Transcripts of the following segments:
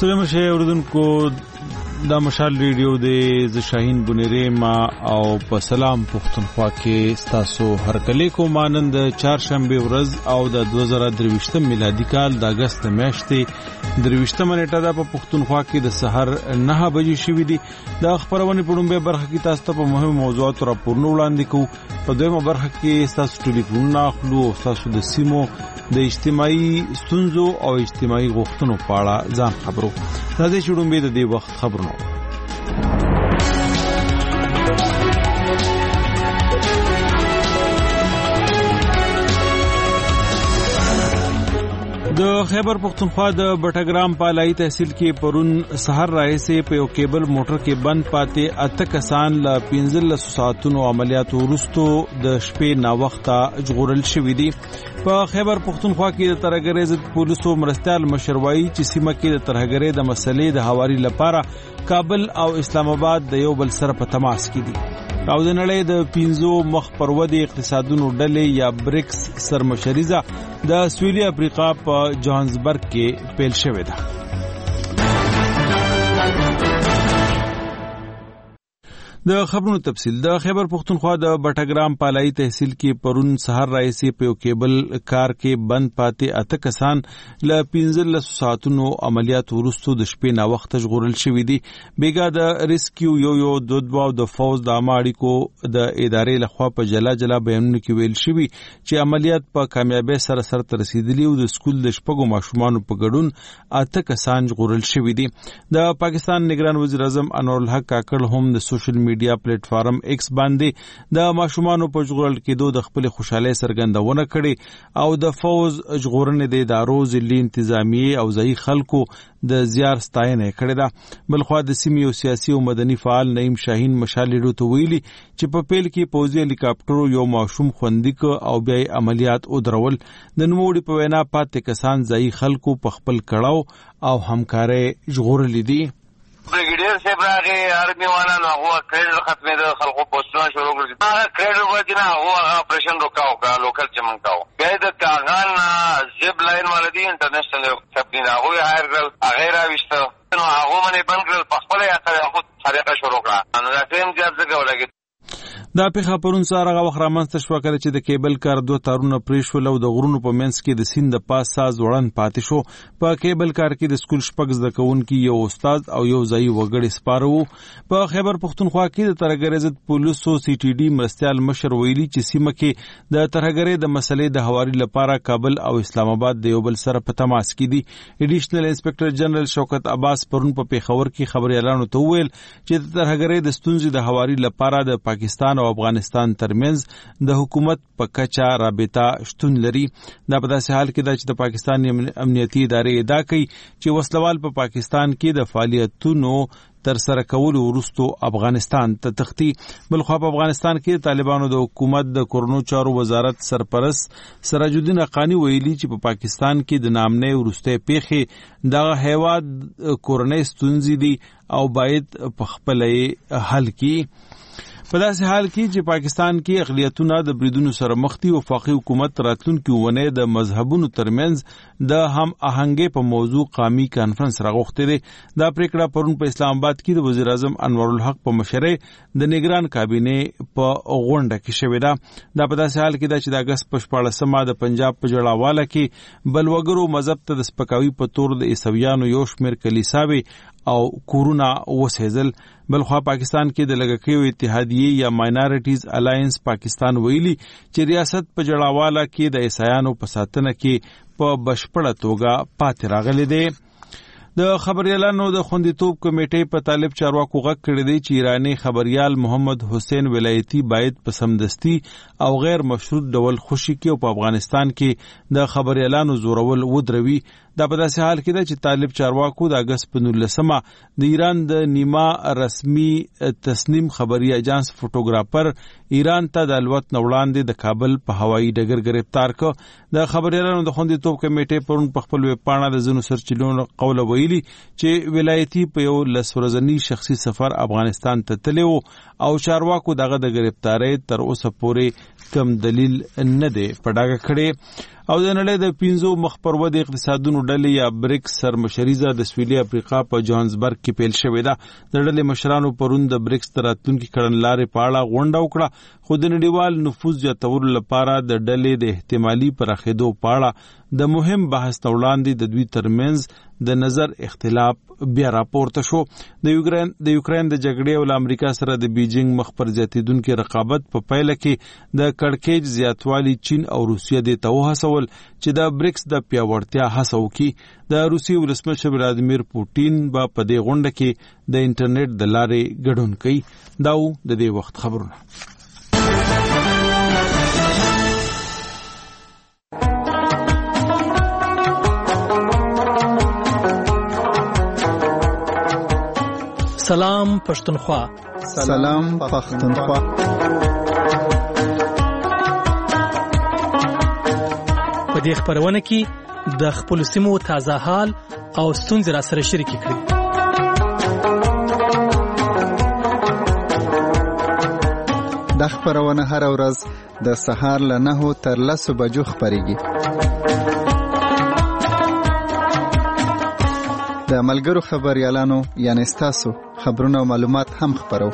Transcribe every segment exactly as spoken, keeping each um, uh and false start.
سلام شه اوردونکو دا مشال ریډیو د ز شاهین بنيره ما او په سلام پښتونخوا کې ستاسو هر کله کو مانند چهارشنبه ورځ او د دوه زره درویشتم میلادي کال د اگست میاشتې درویشتم نیټه د پښتونخوا کې د سحر نه بجې شوې دي. د خبرونه په ډومبه برخه کې تاسو ته په مهمو موضوعاتو راپورونه وړاندې کوو. په دویمه برخه کې تاسو ټلیفونونه اخلو او تاسو د سیمو د اجتماعي ستونزو او اجتماعي غوښتنو په اړه ځان خبرو. راځي چې ډومبه د دې وخت خبرونه د خیبر پختونخوا د بټګرام پالای تحصیل کې پرون سحر راځي په یو کیبل موټر کې بند پاتې اته کسان ل پنځلس ساعتونو عملیاتو وروسته د شپې نا وخته جوړل شوې دي. په خیبر پختونخوا کې د ترهګرۍ ضد پولیسو مرستيال مشروعي چې سیمه کې د ترهګرۍ د مسلې د حواري لپاره کابل او اسلام آباد د یو بل سره په تماس کې دي. او د نړۍ د پنځو مخ پرودي اقتصادونو ډلې یا بریکس سرمشریزه د سویلي افریقا په جوهانسبرګ کې پیل شوې ده. د خبرونو تفصیل د خیبر پختونخوا د بټګرام پالای تحصیل کې پرون سحر راځي په یو کیبل کار کې بند پاتې اته کسان ل پنځلس ساعتونو عملیات وروسته د شپې نا وخت ژغورل شوې دي. بیګا د ریسکیو یو یو دودباو د فوز د اماړي کو د ادارې لخوا په جلا جلا بیانونه کې ویل شوی چې عملیات په کامیابی سره سره تر رسیدلی او د سکول د شپږو ماشومان په ګډون اته کسان ژغورل شوې دي. د پاکستان نگران وزیر اعظم انور الحق کاکړ هم د سوشل میډیا پلیټ فارم ایکس باندې د ماشومانو په ژغورل کېدو د خپل خوشاله سرګندونه کړي او د فوز ژغورنې د ادارو ځلې انتظامی او ځای خلکو د زیار ستاینه کړې ده. بلخوا د سیمې او سیاسي او مدني فعال نعیم شاهین مشالېډو ته ویلي چې په پیل کې پوځي هلیکاپټر یو ماشوم خوندي ک او بیا عملیات او درول. د نوموړي په وینا پاتې کسان ځای خلکو په خپل کړهو او همکارۍ ژغورلې دي. بریګیډیر صاحب راغی آرمي والا نو هغه کریډ ختمې د خلکو پوسټونه شروع کړل. هغه کریډ وځي نه هغه اپریشن وکاو کا لوکل چمن کاو بیا د کاغان زیب لاین ولدي انټرنیشنل کمپنی هغه هایر کړل هغه راوښته نو هغه باندې بند کړل په خپل یا هغه طریقه شروع کړه نو دا ټیم ځات څنګه ولګي. دا پیښه پرون سهار هغه وخت رامنځته شوه کله چې د کیبل کار دوه تارونه پرې شول او د غرونو په منځ کې د سیند د پاس ساز وړاند پاتې شو. په کیبل کار کې د سکول شپږ زده کوونکي یو استاد او یو ځای وګړي سپاره وو. په خیبر پختونخوا کې د ترهګرۍ ضد پولیسو سی ټي ډي مرستيال مشر ویلي چې سیمه کې د ترهګرۍ د مسلې د حواري لپاره کابل او اسلام آباد د یو بل سره په تماس کې دي. ایډیشنل انسپکټر جنرال شوکت عباس پرون په پیښور کې خبريالانو ته ویل چې د ترهګرۍ د ستونزې د حواري لپاره د پاکستان او افغانستان ترمنځ د حکومت په کچا رابطه شتون لري. دا په داسې حال کې ده چې د پاکستان امنیتي ادارې ادعا کوي چې وسلوال په پاکستان کې د فعالیتونو تر سره کول ورستو افغانستان ته تختی. بلخوا په افغانستان کې طالبانو د حکومت د کورونو چارو وزارت سرپرست سراج الدین حقانی ویلي چې په پاکستان کې د نامنې ورسته پیښې دغه هیواد کورنۍ ستونزې دي او باید په خپل حل کې. په داسې حال کې چې پاکستان کې اقلیتونه د بریدونو سره مخ دي، وفاقي حکومت راتلونکي ونې د مذهبونو ترمنځ د هم آهنګۍ په موضوع قومي کانفرنس راغوښتې دی. دا پریکړه پرون په اسلام آباد کې د وزیر اعظم انور الحق په مشرۍ د نگران کابینې په غونډه کې شوې ده. دا په داسې حال کې ده چې د اګست په شپاړسمه د پنجاب په جړاواله کې بلوګرو مذهب ته د سپکاوي په تور د عیسویانو یو شمېر کلیساوې او کورونه وسېزل. بلخوا پاکستان کې د لږکیو اتحادیې یا ماینارټیز الاینس پاکستان ویلي چې ریاست په جړاواله کې د عیسایانو په ساتنه کې په بشپړه توګه پاتې راغلی دی. د خبريالانو د خوندیتوب کمیټې په طالب چارواکو غږ کړی دی چې ایرانی خبريال محمد حسین ولایتي باید په سمدستي او غیر مشروط ډول خوشي کې او په افغانستان کې د خبريالانو زورول ودروي. دا په داسې حال کې ده چې طالب چارواکو د اګست په نولسمه د ایران د نیما رسمي تسنیم خبري اجانس فوټوګرافر ایران ته د الوت نوړاندې د کابل په هوایي ډګر گرفتار کړ. د خبريالانو د خوندیتوب کمیټې پرون په خپل ویب پاڼه د ځینو سرچینو قوله ویلي چې ولایتي په یو لس ورځنی شخصي سفر افغانستان ته تللی و او چارواکو دغه د گرفتاری تر اوسه پورې کم دلیل نه دی په ډاګه کړی. او د نړۍ د پنځو مخ پر ودې اقتصادونو ډلې یا بریکس سرمشریزه د سویلي افریقا په جوهانسبرګ کې پیل شوې ده. د ډلې مشرانو پرون د بریکس د راتلونکي کړنلارې په اړه غونډه وکړه، خو د نړیوال نفوذ زیاتولو لپاره د ډلې د احتمالي پراخېدو په اړه د مهم بحث ته وړاندې د دوی ترمنځ د نظر اختلاف بیا راپورته شو. د یوکرين د یوکرين د جګړې او امریکا سره د بیجینګ مخ پر زیاتیدونکو رقابت په پایله کې د کړکېچ زیاتوالی چین او روسیه د توهسول چې د بریکس د پیاوړتیا هڅه وکړي. د روسي ولسمشر ولادیمیر پوتین به په دې غونډه کې د انټرنیټ د لارې ګډون کوي. دا و د دې وخت خبرونه. سلام پښتونخوا. سلام پښتونخوا. په دې خبرونه کې د خپل سیمو تازه حال او ستونزې را سره شریک کړئ. د خبرونه هر ورځ د سهار له نهو تر لسو بجو خبريږي. د ملګرو خبريالانو یعنی ستاسو خبرونه او معلومات هم خبرو.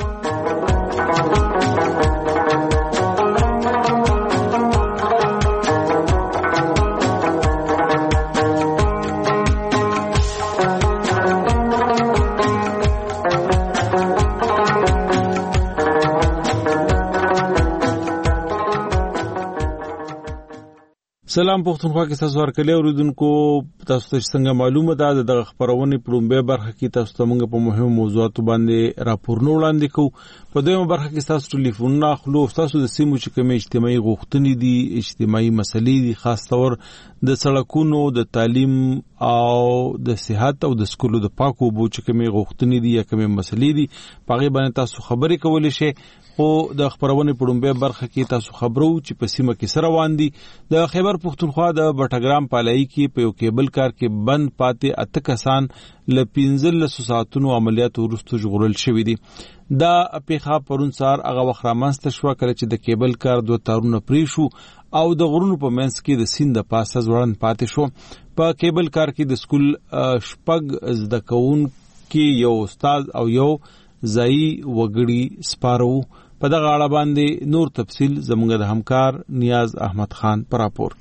سلام پښتونخوا کې تاسو ورکلې اوریدونکو، تاسو ته څنګه معلومه ده دغه خبرونه په لومبه برخه کې تاسو ته موږ په مهمو موضوعاتو باندې راپورونه وړاندې کوو. په دویمه برخه کې تاسو ټلیفونونه اخلو، تاسو د سیمو چې کومې اجتماعي غوښتنې دي، اجتماعي مسلې دي، خاص طور د سړکونو، د تعلیم او د صحت او د سکولو د پاکو اوبو چې کومې غوښتنې دي یا کومې مسلې دي، په هغه باندې تاسو خبرې کولای شئ. خو د خبرونه په لومبه برخه کې تاسو خبرو چې په سیمه کې سره روان دي. د خیبر پختونخوا د بټګرام پالای کې په یو کیبل کار کې بند پاتې اته کسان ل پنځه ساعتونو عملیات ورستو ژغورل شوې دي. دا پیښه پرون سهار هغه وخت رامنځته شوه کله چې د کیبل کار دوه تارونه پرې شو او د غرونو په منځ کې د سیند د پاسه ځوړند پاتې شو. په کیبل کار کې د سکول شپږ زده کوونکي، یو استاد او یو ځایي وګړي سپارو. په دغه اړه باندې نور تفصیل زموږ د همکار نیاز احمد خان پر راپور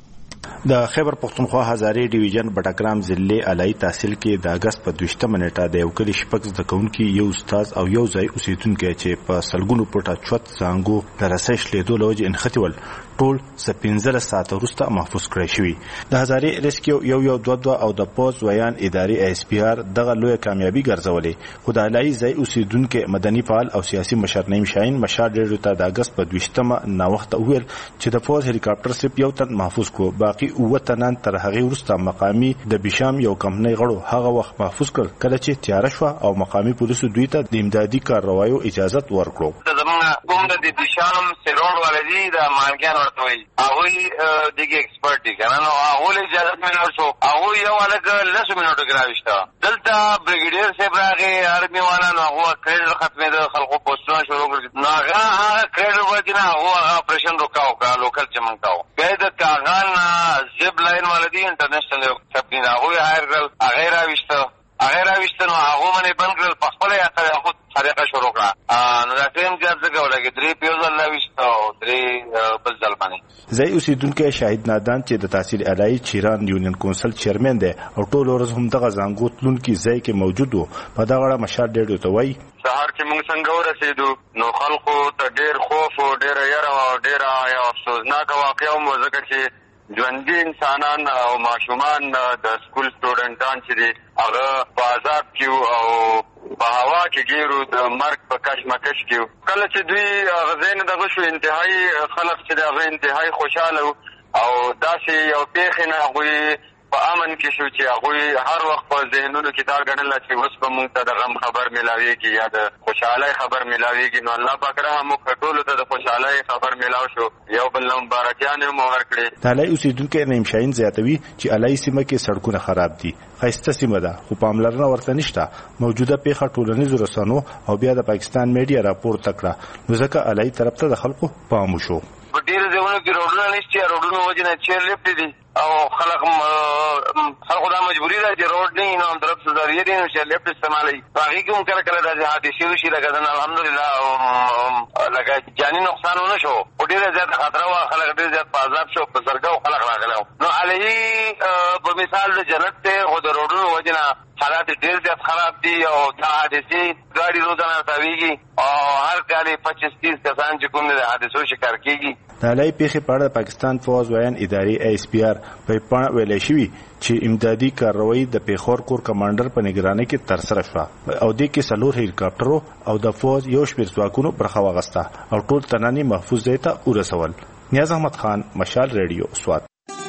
کې. د خیبر پختونخوا هزارې ډیویژن بټګرام ضلع علایي تحصیل کې د اگست په دویشتمه نیټه د یو کلی شپږ زده کوونکي، یو استاد او یو ځای اوسیدونکي چې په سلګونو پټه چوت څانګو د رسۍ شلیدو له وجې انختي ول، ټول پنځه ساعته وروسته محفوظ کړی شوي. د هزارې ریسکیو یو یو دوه دوه او د پوز ویان ادارې ایس پی آر دغه لویه کامیابي ګرځولې. خو د علایي ځای اوسیدونکي مدني فعال او سیاسي مشر نعیم شاهین مشال ډېرو ته د اګست په دویشتمه ناوخته وویل چې د پوز هلیکاپټر صرف یو تن محفوظ کړو، باقي اووه تنان تر هغې وروسته مقامي د بیشام یو کمپنۍ غړو هغه وخت محفوظ کړل کله چې تیاره شوه او مقامي پولیسو دوی ته د امدادي کارروایو اجازت ورکړو. کوم د بیشام سیروډ والدي د مالګیان ورته وایي هغوی دغه ایکسپرټ دي کنه، نو هغوی اجازه مې شو، هغوی یو هلکه لسو منټو کې راویسته. دلته بریګیډیر صاحب راغی، آرمي والا، نو هغه کریډر ختمېده، خلکو پوسټونه شروع کړل. نو هغه هغه کریډر ورته نه هغه هغه اپریشن روکاو کړه، لوکل چې مونږ کاو. بیا د کاغان زیب لاین والدي انټرنیشنل کمپنی هغوی هایر کړل، هغه راویسته هغه راویسته نو هغه باندې بند کړل، په خپله یې خود طریقه شروع کړه. نو دا ټیم زیات څه کولی کې درې پیو ځل راویسته او درې بل ځل باندې. ځای اوسېدونکی شاهد نادان چې د تحصیل علایي چیران یونین کونسل چیرمن دی او ټول ورځ همدغه زانګو تلونکي ځای کې موجود و، په دغه اړه مشال ډېرو ته وایي سهار چې موږ څنګه ورسېدو نو خلکو ته ډېر خوف او ډېره یره او ډېره یو افسوسناکه واقعه هم وه، ځکه چې ژوندي انسانان او ماشومان د سکول سټوډنټان چې دي هغه په عذاب کې او په هوا کې ګیرو د مرګ په کشمکش کې. کله چې دوی هغه ځای نه دغه شو، انتهایي خلک چې د هغه انتهایي خوشحاله و او داسې یو پېښې نه هغوی په امن کې شو چې هغه هر وخت په ذهنونو کې دا ګڼل چې اوس به موږ ته د غم خبر ملاويږي یا د خوشحالۍ خبر ملاويږي. نو الله پاک رحم وکړي ټول ته د خوشحالۍ خبر ملاو شو، یو بل مبارکیان مو ورکړي. د علي اوسیدونکو نیم شاهین زیاتوي چې علي سیمه کې سړکونه خراب دي، خسته سیمه ده خو پاملرنه ورته نشته. موجوده پیښه ټولنیزو رسنیو او بیا د پاکستان میډیا راپور تکړه، نو ځکه علي طرف ته د خلکو پام وشو. په ډیرو ځایونو کې روډونه نشته، روډونو وجه نه چیر لفټ دي او خلک خلکو دا مجبوری ده چې روډ نه نو طرف څه ذریعہ دي نو چې لفټ استعمالوي. هغه کوم کله کله د حادثې وشي لکه دا الحمدلله لکه جاني نقصان ونه شو، ډیره زیات خطر وا، خلک ډیر زیات په عذاب شو، په سرګو خلک راغلو. نو علي په مثال د جنت ته خو د روډونو وجه نه حالات ډیر زیات خراب دي او دا حادثې ګاډي روزانه تاویږي او هر کال پچیس تیس کسان چې کوم د حادثو شکار کیږي. د علي پیښې په اړه پاکستان فوز ویان ادارې ای اس پی آر په پاڼه ویلې شوی چې امدادي کاروایی د پیښور کور کمانډر په نگرانۍ کې ترسره شوه او د کې سلور هلیکاپټرو او د فوز یو شمېر ځواکونو برخه واغسته او ټول تناني محفوظ ځای ته ورسول. نیاز احمد خان، مشال ریډیو، سوات.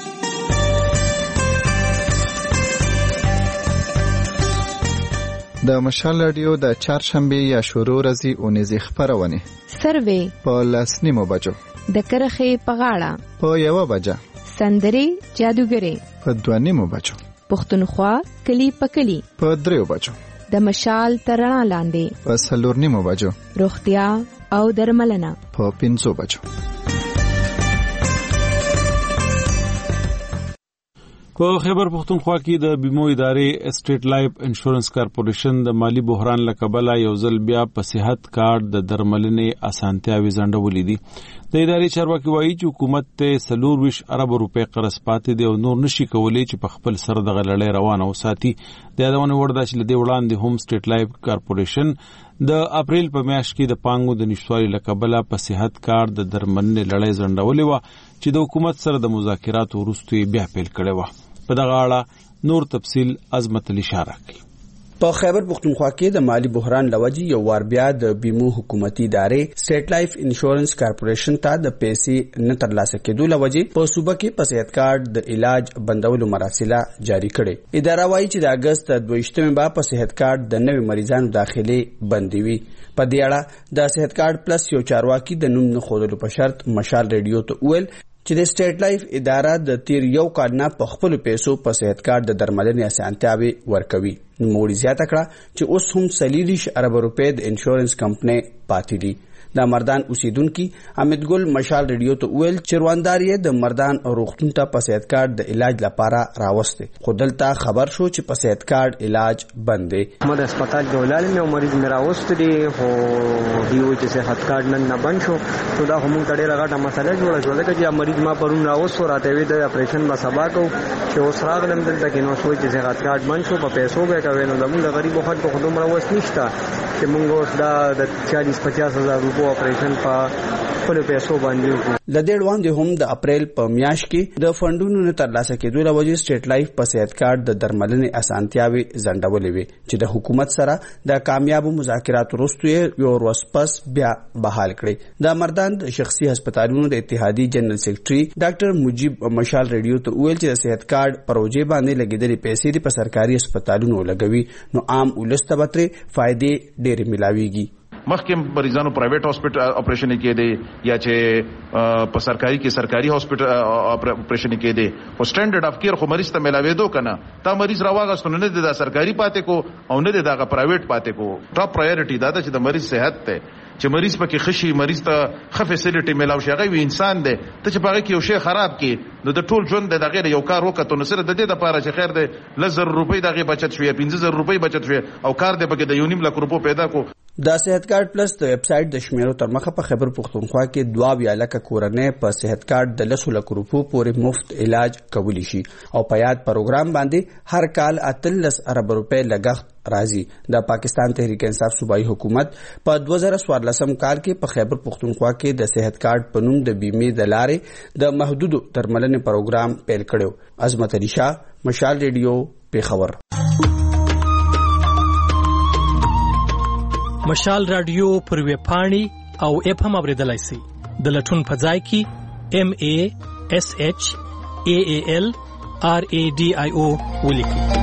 د مشال رادیو د چهارشنبه یا شروع ورځې اونیزې خبرونه سروې په لسنیمو بجو، د کرخې په غاړه په یو بجه، سندري جادوګري په دوانیمو بجو، پښتونخوا کلی په کلی په دریو بجو، د مشال ترنا لاندې په سلورنیمو بجو، روغتیا او درملنه په پنځو بجو. په خیبر پختونخوا کې د بیمو ادارې اسټیټ لایف انشورنس کارپوریشن د مالی بحران له کبله یو ځل بیا په صحت کارت د درملنې اسانتیاوې ځنډولې دي. د ادارې چارواکي وایي چې حکومت ته څلور ویشت ارب روپۍ قرض پاتې دی او نور نشي کولی چې په خپل سر دغه لړۍ روانه وساتي. د یادونې وړ ده چې له دې وړاندې هم اسټیټ لایف کارپوریشن د اپریل په میاشت کې د پانګو د نشتوالي له کبله په صحت کارت د درملنې لړۍ ځنډولې وه چې د حکومت سره د مذاکراتو وروسته یې بیا پیل کړې وه. په دغه اړه نور تفصیل عظمت علي اشاره کوي. په خیبر پختونخوا کې د مالی بحران لوجې یو وار بیا د بیمو حکومتي ادارې سټیټ لایف انشورنس کارپوریشن ته د پیسې نه ترلاسه کېدو لوجې په صوبه کې په صحت کارت د علاج بندولو مراسله جاری کړي. اداره وایي چې د اگست دویشتمه به په صحت کارت د نوي مریضانو داخلي بندوي. په دې اړه د صحت کارت پلس یو چارواکي د نوم نه خودلو په شرط مشال ریډیو ته ویل چې د سټیټ لایف اداره د تیر یو کال نه په خپل پیسو په صحت کارت د درملنې اسانتیاوې ورکوي. نوموړي زیاته کړه چې اوس هم څلوېښت ارب روپۍ د انشورنس کمپنۍ پاتې دي. د مردان اوسیدونکو حمید ګل مشال ریډیو ته ویل چې رواندار یې د مردان روغتون ته په صحت کارت د علاج لپاره راوسته، خو دلته خبر شو چې په صحت کارت علاج بند دی. ما د هسپتال جولال مې مریض مې راوست دي خو دیو چې صحت کارت نن نه بند شو، نو دا هم ډېره غټه مسله جوړه شو چې مریض ما پرون راوست راته وی د اپریشن ما سبا کو چې اوس راغلم دلته کې نو شوی چې صحت کارت بند شو، په پیسو به کوي نو زموږ غریب خلکو خدوم راوست نشته چې موږ اوس دا د چالیس پچاس هزار روپو اپریشن په خپل پیسو باندې وکړو. د دې وړاندې هم د اپریل په میاشت کې د فندونو نه ترلاسه کېدو لوجې سټیټ لایف په صحت کارت د درملنې اسانتیاوې ځنډولې وي چې د حکومت سره د کامیابو مذاکراتو وروسته یو ورځ پس بیا بحال کړي. د مردان د شخصي هسپتالونو د اتحادیې جنرال سیکریټري ډاکټر مجيب مشال ریډیو ته ویل چې د صحت کارت پروژې باندې لګیدلې پیسې په سرکاري هسپتالونو لګوي نو عام ولس ته به فائدې ډېرې ملاويږي. مخکې مریضانو پرایویټ هاسپټل اپریشن کې دی یا چې په سرکاري کې سرکاري هاسپټل اپریشن کې دی او سټانډرډ اف کیر خو مریض ته ملاوي دو کنه تا مریض راواغستون نه دی د سرکاري پاتې کو او نه دی د پرایویټ پاتې کو. ټاپ پرایورټي دا ده چې د مریض صحت ته چې مریض پکې خشي، مریض ته ښه فیسیلیټي ملاوي شي. هغه انسان دی ته چې پاره کې یو شی خراب کې نو د ټول ژوند د غیر یو کار وکړو نو سره د دې لپاره چې خیر دی لزر روپۍ دغه بچت شوی پنځه زره روپۍ بچت شوی او کار دی پکې د یو نیم لک روپو پیدا کو. د صحت کارت پلس د ویب سټ د شمیرو تر مخه په خیبر پختونخوا کې دوا بیا لکه کورنۍ په صحت کارت د لسو لک روپو پورې مفت علاج کولی شي او په یاد پروګرام باندې هر کال اتلس ارب روپۍ لګښت راځي. د پاکستان تحریک انصاف صوبایي حکومت په دوه زره څوارلسم کال کې په خیبر پختونخوا کې د صحت کارت په نوم د بیمې د لارې د محدودو درملنې پروګرام پیل کړو. عظمت علي شاه، مشال ریډیو، پیښور. مشال رادیو پر ویب پاڼې او اپ هم اوریدلای شئ. د لټون په ځای کې ام ای اس ایچ ای ای ال آر ای ډي آی او ولیکي.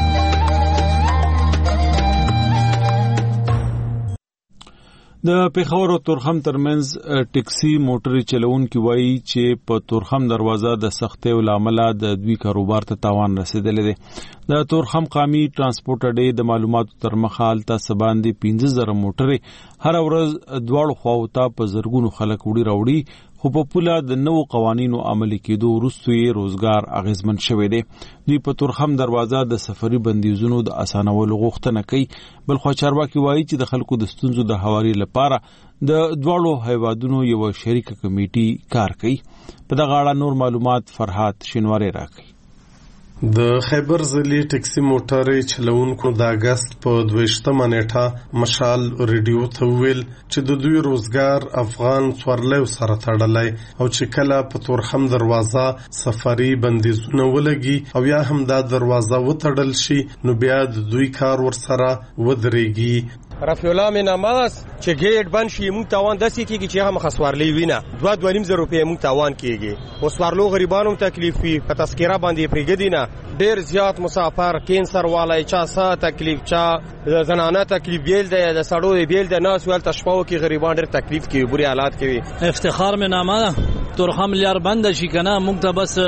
د پیښور او تورخم ترمنځ ټیکسي موټرې چلوونکي وایي چې په تورخم دروازه د سختۍ لامل د دوی کاروبار ته تاوان رسیدلی دی. د تورخم قومي ترانسپورت اډې د معلوماتو تر مخه هلته څه باندې پنځه زره موټرې هره ورځ دواړو خواو ته په زرګونو خلک وړي راوړي، خو په پوله د نوو قوانینو عملي کېدو وروسته یې روزګار اغیزمن شوی دی. دوی په تورخم دروازه د سفري بندیزونو د اسانولو غوښتنه کوي. بلخوا چارواکي وایي چې د خلکو د ستونزو د هواري لپاره د دواړو هیوادونو یو شریکه کمیټي کار کوي. په دغه اړه نور معلومات فرحات شینواری راکوي. د خیبر ضلع ټکسي موټرې چلوونکو د اگست په دویشتمه نیټه مشال ریډیو ته ویل چې د دوی روزګار افغان سورلیو سره تړلی او چې کله په تورخم دروازه سفري بندیزونه ولګي او یا هم دا دروازه وتړل شي نو بیا د دوی کار ورسره ودرېږي. رفیع الله مې ناماس چې ګیټ بند شي موږ تاوان داسې کېږي چې هغه مخسوارلی وینه دوه دوه نیم زره روپۍ موږ تاوان کېږي. او سوارلو غریبانو تکلیف وي په تذکره باندې پرېږدي نه ډېر زیات مسافر کینسر والی چا څه تکلیف چا زنانه تکلیف بیل دی د سړو بیل دی ناس ویل تشپاو کې غریبان ډېر تکلیف کوي بری حالات کوي. افتخار مې نامه تورخم لیار بند شي کنه موږ ته بس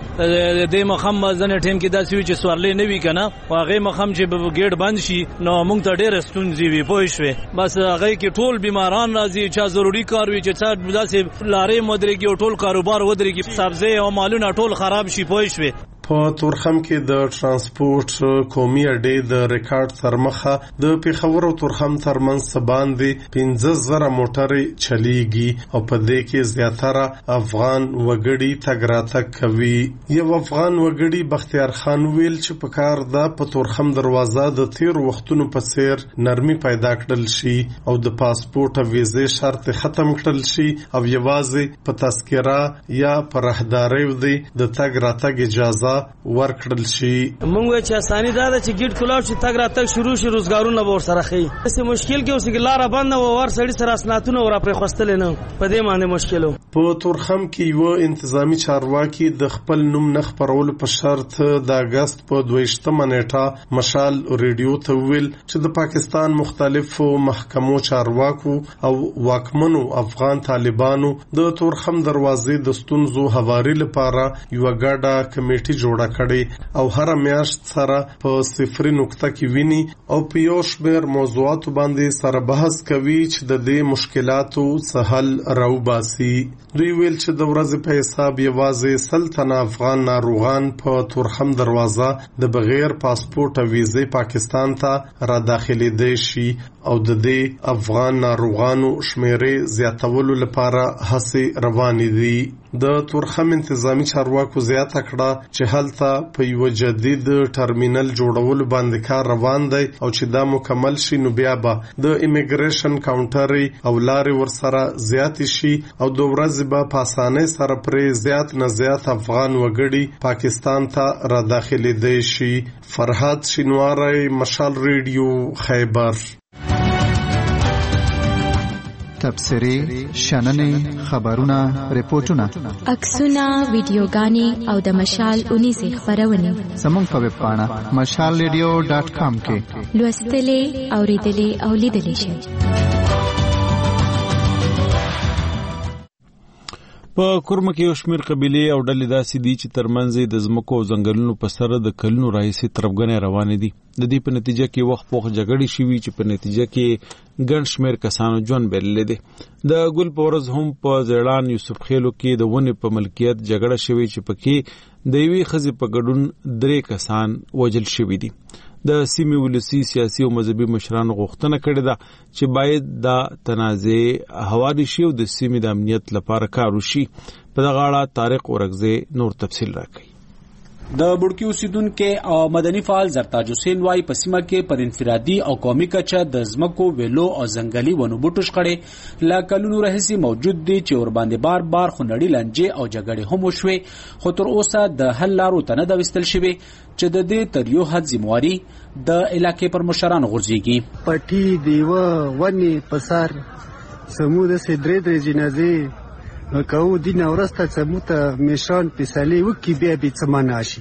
د مخم ځنې ټیم کې داسې وي چې سوارلې نه وي کنه او هغه مخم چې ګیټ بند شي نو موږ ته ډېر ستونزې وي پوه شوې. بس هغه کې ټول بیماران راځي چا ضروري کار وي چې څه داسې لارې مدرېږي او ټول کاروبار ودرېږي سبزی او مالونه ټول خراب شي پوه شوې. په تورخم کې د ترانسپورت قومي اډې د ریکارډ ترمخه د پیښور او تورخم ترمنځ څه باندې پنځه زره موټرې چلیږي او په دې کې زیاتره افغان وګړي تګ راتګ کوي. یو افغان وګړي بختیار خان ویل چې په کار ده په تورخم دروازه د تیر وختونو په څیر نرمي پیدا کړل شي او د پاسپورت او ویزې شرط ختم کړل شي او یوازې په تذکره یا په راهدارۍ دی د تګ راتګ اجازه ورکړل شي. موږ چې اساني دا ده چې ګیټ کلاو چې تګ راتګ شروع شي روزګارونه به ورسره خي. څه مشکل کې اوس کې لاره بنده و ور سړي سره اسنادونه ور پرې خوستل نه په دې باندې مشکل و. په تورخم کې یو انتظامی چارواکي د خپل نوم نه خپرولو په شرط د اگست په دویشتمه نیټه مشال ریډیو ته ویل چې د پاکستان مختلفو محکمو چارواکو او واکمنو افغان طالبانو د تورخم دروازې د ستونزو هواري لپاره یو ګډه کمیټي جوړه کړي او هر میاشت سره په صفري نقطه کې ویني او په یو شمېر موضوعاتو باندې سره بحث کوي چې د دې مشکلاتو څه حل راوباسي. دوی ویل چې د ورځې په حساب یوازې سل تنه افغان ناروغان په تورخم دروازه د بغیر پاسپورت او ویزې پاکستان ته را داخلېدای شي او د دې افغان ناروغانو شمیرې زیاتولو لپاره هڅې روانې دي. د تورخم انتظامی چارواکو زیاته کړه چې هلته په یو جدید ټرمینل جوړولو باندې کار روان دی او چې دا مکمل شي نو بیا به د امیګریشن کاونټر او لارې ورسره زیات شي او د ورځې به په اسانۍ سره پرې زیات نه زیات افغان وګړي پاکستان ته را داخلېدای شي. فرحات شینواری مشال ریډیو خیبر. تبصرې شننې خبرونه ریپورتونه عکسونه ویډیوګانې او د مشال اونیزې خبرونه زموږ په ویب پاڼه مشال ریډیو ډاټ کام کې لوستلې اوریدلې او لیدلې شئ. په کورمه کې یو شمېر قبیلې او ډلې داسې دي چې ترمنځ د ځمکو او ځنګلونو په سره د کلونو راهیسې تربګنې روانې دي. د دې په نتیجه کې وخت پوخ جګړې شوي چې په نتیجه کې ګڼ شمېر کسانو ژوند بایللی دی. د ګل په ورځ هم په زیړان یوسف خیلو کې د ونې په ملکیت جګړه شوې چې پکې د یوې ښځې په ګډون درې کسان وژل شوي دي. د سیمې ولسي سیاسي او مذهبي مشرانو غوښتنه کړې ده چې باید دا تنازع هواري شي او د سیمې د امنیت لپاره کار وشي. په دغه اړه طارق اورګزی نور تفصیل راکوي. د بړکی اوسیدونکو او مدني فعال زرتاج حسین وايي په سیمه کې پر انفرادي او قومي کچه د ځمکو ویلو او ځنګلي ونو بوټو شخړې لا کلونو راهیسې موجود دي چې ور باندې بار بار خونړي لانجې او جګړې هم وشوي خو تر اوسه د حل لارو ته نه ده وستل شوي چې د دې تر یو حد ذمہواري د علاقې پر مشرانو غورځيږي. پټي دیوه ونی پسار سمود سه درې درې جنازې نو کو دین اورسته سموته میشان پسالي وکي بیا به څمنه شي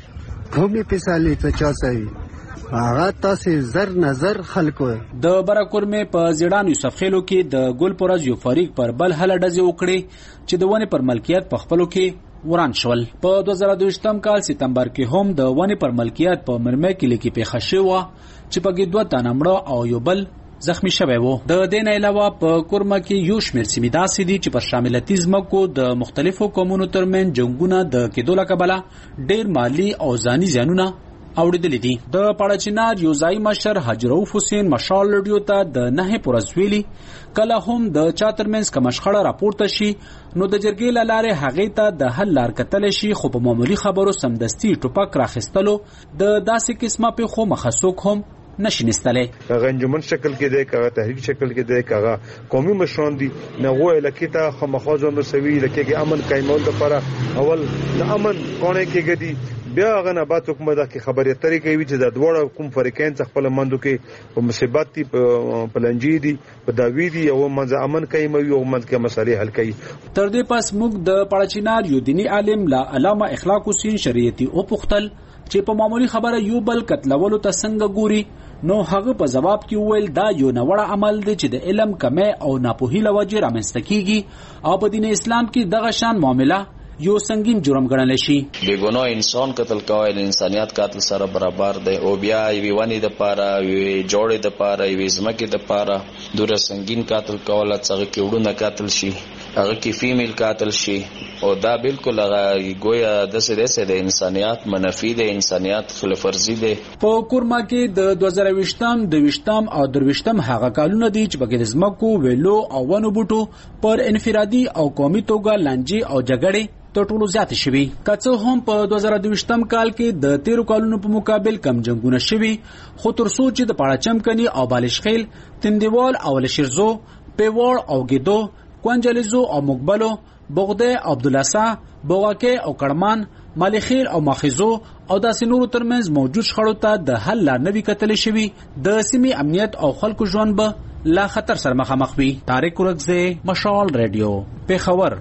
هم پیسالي ته چا سوي هغه تاسو زر نظر خلکو د براکورمې په زیړان یوسف خیلو کې د ګل پرز یو فریق پر بل هله ډزې وکړي چې د ونې پر ملکیت په خپلو کې وران شول. په دوه زره دویشتم کال سپتمبر کې هم د ونې پر ملکیت په مرمۍ کلي کې پیښه شوه چې پکې دوه تنه مړه او یو بل زخمی شوی وو. د دې نه علاوه په کورمه کې یو شمېر سیمې داسې دي چې پر شاملتي ځمکو د مختلفو قومونو ترمنځ جنګونه د کېدو له کبله ډېر مالي او ځاني زیانونه اوریدلې دي. د پاړچینار یو ځای مشر حاجي رؤف حسین مشال رادیو ته د نه پورز ویلي کله هم د چا ترمنځ کوم شخړه راپورته شي نو د جرګې له لارې هغې ته د حل لار کتلی شي، خو په معمولي خبرو سمدستي ټوپک راخیستلو د داسې قسمه پیښو مخه څوک هم نشي نستلی. هغه انجمن شکل کې دی، هغه تحریک شکل کې دی، هغه قومي مشران دي، نغو علاقې ته خامخا ځان رسوي لکه کې امن قایمول لپاره اول د امن قانون کې ګدي بیا هغه نه بعد حکومت کې خبرې اترې کوي چې د دوړه کوم فریقین څخه خپل مندو کې په مصیبت دي په لنجي دي په داوی دي او منځ امن قایموي او منځ کې مسالې حل کوي. تر دې پس موږ د پاړچینار یو دینی عالم لا علامه اخلاق حسین شریعتی او پختل چې په معمولی خبره یو بل قتلولو ته څنګه ګوري نو هغه په جواب کې وویل دا یو نوړه عمل دی چې د علم کمه او ناپوهی له وجې رامنځته کیږي او په دین اسلام کې دغه شان معامله یو سنگین جرم ګڼل شي. بیګناه انسان قتل کول انسانيت قتل سره برابر دی او بیا وی ونی د پاره وی جوړې د پاره وی زمکه د پاره دوره سنگین قتل کول څنګه کې وډونه قتل شي هغه کې فیمیل قتل شي او دا بالکل هغه گویا د سره د انسانيت منفي د انسانيت خلاف ورزي دی. په کورما کې د دوه زره ویشتم د ویشتم او درویشتم هغه کالونه دي چې بګې د زمکو ویلو او ونو بوټو پر انفرادي او قومي توګه لانجې او جګړې تر ټولو زیات شوي. که څه هم په دوه زره دویشتم کال کې د تیرو کالونو په مقابل کم جنګونه شوي خو تر څو چې د پاړچم کني او بالشخیل تندیوال او لشیرزو پیوړ او ګیدو کوانجلیزو او مقبلو بغده عبدالاسا بوغاکه او کړمان مالخیل او ماخیزو او داسې نورو ترمنځ موجود شخړو ته د حل لار نه وي کتلی شوي. د سیمې امنیت او خلکو ژوند به لا خطر سره مخامخ وي. طارق ورکزی، مشال ریډیو، پیښور.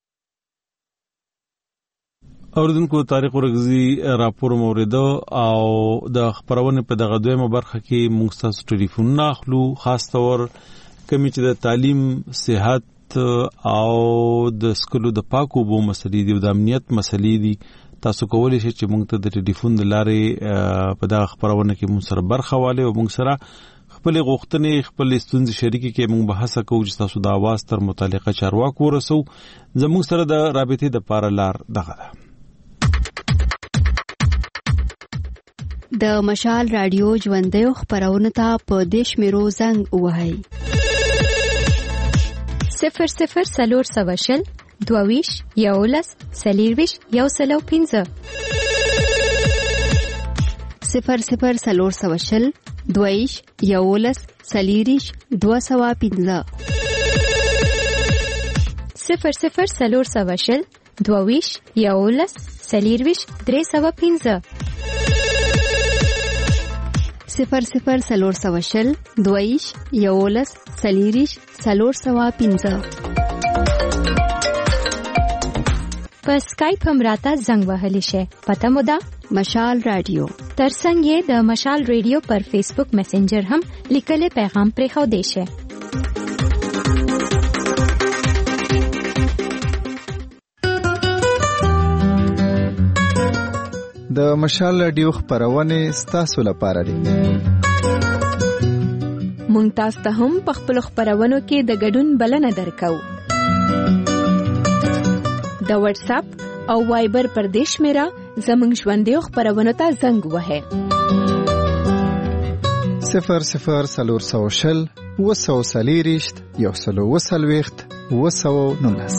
اوریدونکو طارق ورکزی راپور موریده او د خبرونه په دغه دویمه برخه کې موږ تاسو ټلیفون اخلو، خاص تور کمی چې د تعلیم، صحت او د سکولو د پاکو بو مسلې دي او د امنیت مسلې دي. تاسو کولی شئ چې موږ ته د ټلیفون د لارې په دغه خبرونه کې موږ سره برخه والي او موږ سره خپل غوښتنې خپل ستونزې شریکې کې موږ به هڅه کوو چې تاسو د आवाज تر متعلقه چارواکو ورسو. زموږ سره د رابطې د پاره لار دغه ده. د مشال رادیو ژوندۍ خبرونه ته په دیش میرو زنګ وهاي صفر صفر سلور سواشل دوویش یولس سلیرویش یو سلو پینزه صفر صفر سلور سواشل دوویش یولس سلیریش دو سوا پینزه صفر صفر سلور سواشل دوویش یولس سلیرویش درې سوا پینزه صفر صفر سلور سواشل دویش یولس سلیریش سلور سوا پینزه. په اسکایپ هم راته زنګ وهلی شي. پته مو ده مشال رادیو. ترڅنګ یې د مشال رادیو پر فیسبوک میسنجر هم لیکلي پیغام پرې خو دی شي. د مشال رادیو خبرونه ستاسو لپاره دي. مونږ تاسو ته هم په خپل خبرونو کې د ګډون بلنه درکو. د واتس اپ او وایبر پر دیش میرا زمنګ ژوندۍ خبرونو ته زنګ وهه صفر صفر سلور سوشل وسو سلیریشت یو سلو وسلويخت وسو نولس.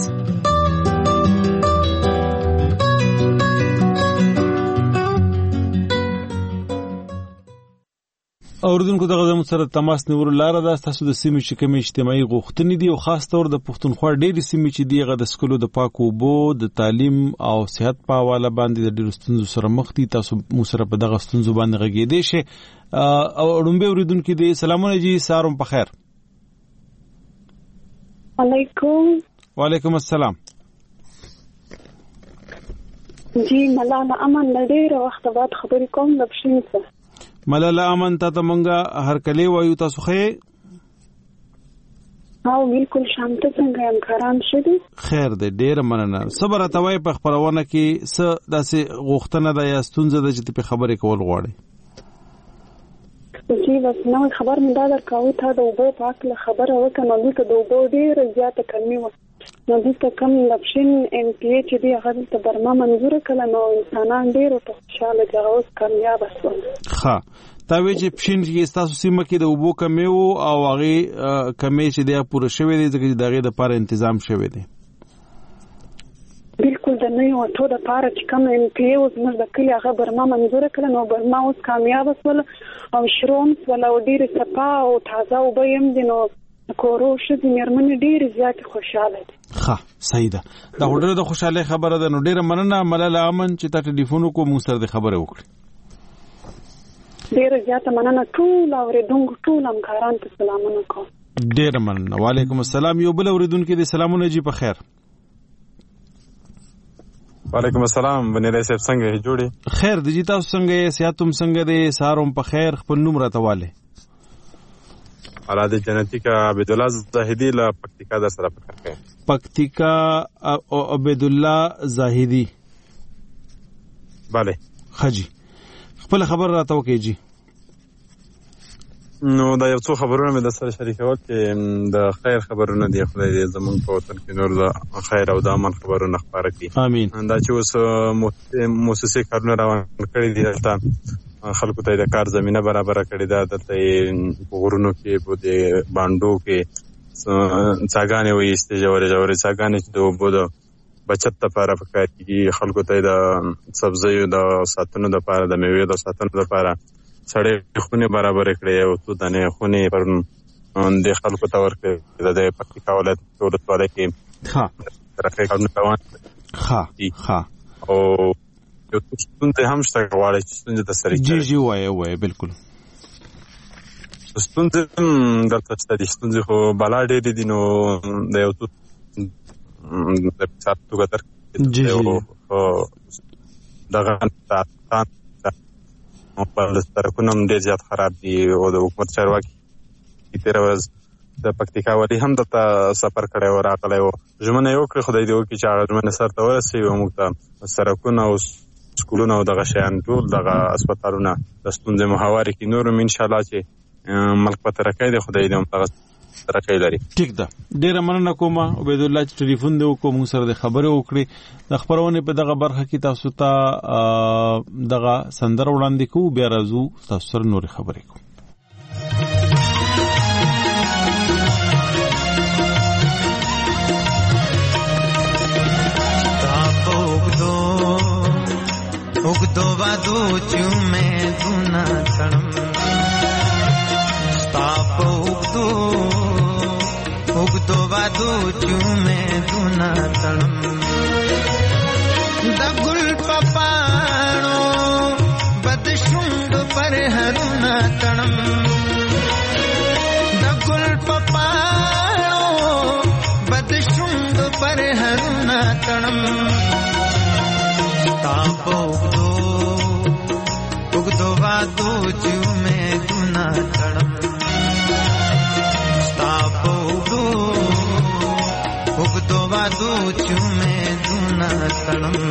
اوردونکو دغه زموږ سره تماس نیولو لاره ده. تاسو د سیمې چې کومې اجتماعي غوښتنې دي او خاص تور د پښتونخوا ډېرې سیمې چې دي هغه د سکولو د پاکو اوبو د تعلیم او صحت په حواله باندې د ډېرو ستونزو سره مخ دي. تاسو موږ سره په دغه ستونزو باندې غږېدی شئ. او اړومبه اوریدونکو دي سلامونه جی سارم په خیر. علیکم. وعلیکم السلام. جی ملاله امن ډېر وخت بعد خبرې کوم د پښین څخه ملاله امن ته مونږه هر کلی وایو تاسو خې او بالکل شانته څنګه همکاران شدي خیر دې ډېر مننه صبر اتوي په خبرونه کې څه داسې غوښتنه ده یا ستونزه ده چې په خبرې کول غواړي جی بس نو خبر مې دا درکاوه ته د وبو پاک له خبره وکړه نو د وبو ډېر زیاته کلمې و نو دلته کم لپشن ام پی ایچ دی هغه ته برما منظور کړه نو انسانان ډېر په خوشاله ځای اوس کامیاب شول. ښه تا وی چې پښین کې تاسو سیمه کې د وبو کمې وو او هغه کمې چې دی پوره شوی دی ځکه چې دغه د لپاره تنظیم شوی دی. بالکل د نوې وټو د پاره چې کوم ام پی اوس موږ د کلی هغه برما منظور کړه نو برما اوس کامیاب شول او شروم ولا ډیر صفا او تازه او بیم دي نو کورو شې مېرمنې ډیر زیات خوشاله دي. ښه صحیح ده دا ډېر د خوشاله خبره ده نو ډیر مننه ملاله امن چې تا ټلیفون کو مو سره د خبره وکړي. ډیر زیات مننه ټول اوریدونکو ټول همکاران ته سلامونه کوم. ډیر مننه وعلیکم السلام یو بل اوریدونکو دې سلامونه جی په خیر. وعلیکم السلام بنیرای صاحب څنګه جوړي خیر د جیتا څنګه سیاتم څنګه دې ساروم په خیر خپل نوم راتواله اراده جنتی کا عبد الله زاهدی لا پکتیکا در سره فکر کوي پکتیکا عبد الله زاهدی bale خجی خپل خبر راته وکي جی. نو دا یو څو خبرونه مې د سره شریکول چې د خیر خبرونه دی خدای دې زمونږ په وطن کې نور د خیر او د امن خبرونه خبره کړي امين. دا چې اوس مؤسسې کارونه روان کړي دي دلته خلکو ته د کار زمينه برابر کړي ده دلته غورونو کې په دې باندو کې څاګانې وي استجوره جوړه څاګانې چې د وبو د بچت لپاره پکار کیږي خلکو ته د سبزیو د ساتنو لپاره د میوې د ساتنو لپاره سړې خونه برابر کړې او تو دنه خونه پر د خلکو ته ورکړي د پکتیکا ولایت ولسوالۍ کې ها راکې کارونه روان ها ها او یو څه هم شته غواړي چې څنګه د سره جی جی وای وای بالکل ستونزې درته ستاسو ستونزې خو بالا ډېر دي نو د یو څه د ساتو غتر جی جی دغه تاسو په سرکونو ډېر زیات خراب دي او د حکومت چارواکي تیر ورځ د پکتیکا ولی هم دته سفر کړی و راغلی و ژمنه یې وکړې خدای دې وکړي چې هغه ژمنه سرته ورسوي او موږ ته سرکونه او سکولونه او دغه شیان ټول دغه هسپتالونه د ستونزې محورې کې نور هم انشاءالله چې ملک په ترقۍ دی خدای دې هم دغه ترقۍ لري. ټیک ده ډېره مننه کوم عبید الله چې ټلیفون دی وکړو موږ سره د خبرې وکړې د خبرونې په دغه برخه کې تاسو ته دغه سندره وړاندې کوو بیا راځو تاسو سره نورې خبرې کوو. उगदो वादो चुमे दुना तणम ताप उगदो उगदो वादो चुमे दुना तणम दगुल पपाणो बदशुंग पर हरुना तणम दगुल पपाणो बदशुंग पर हरुना तणम तापो उगदो वादो चुमे दुना तणम तापो उगदो वादो चुमे दुना तणम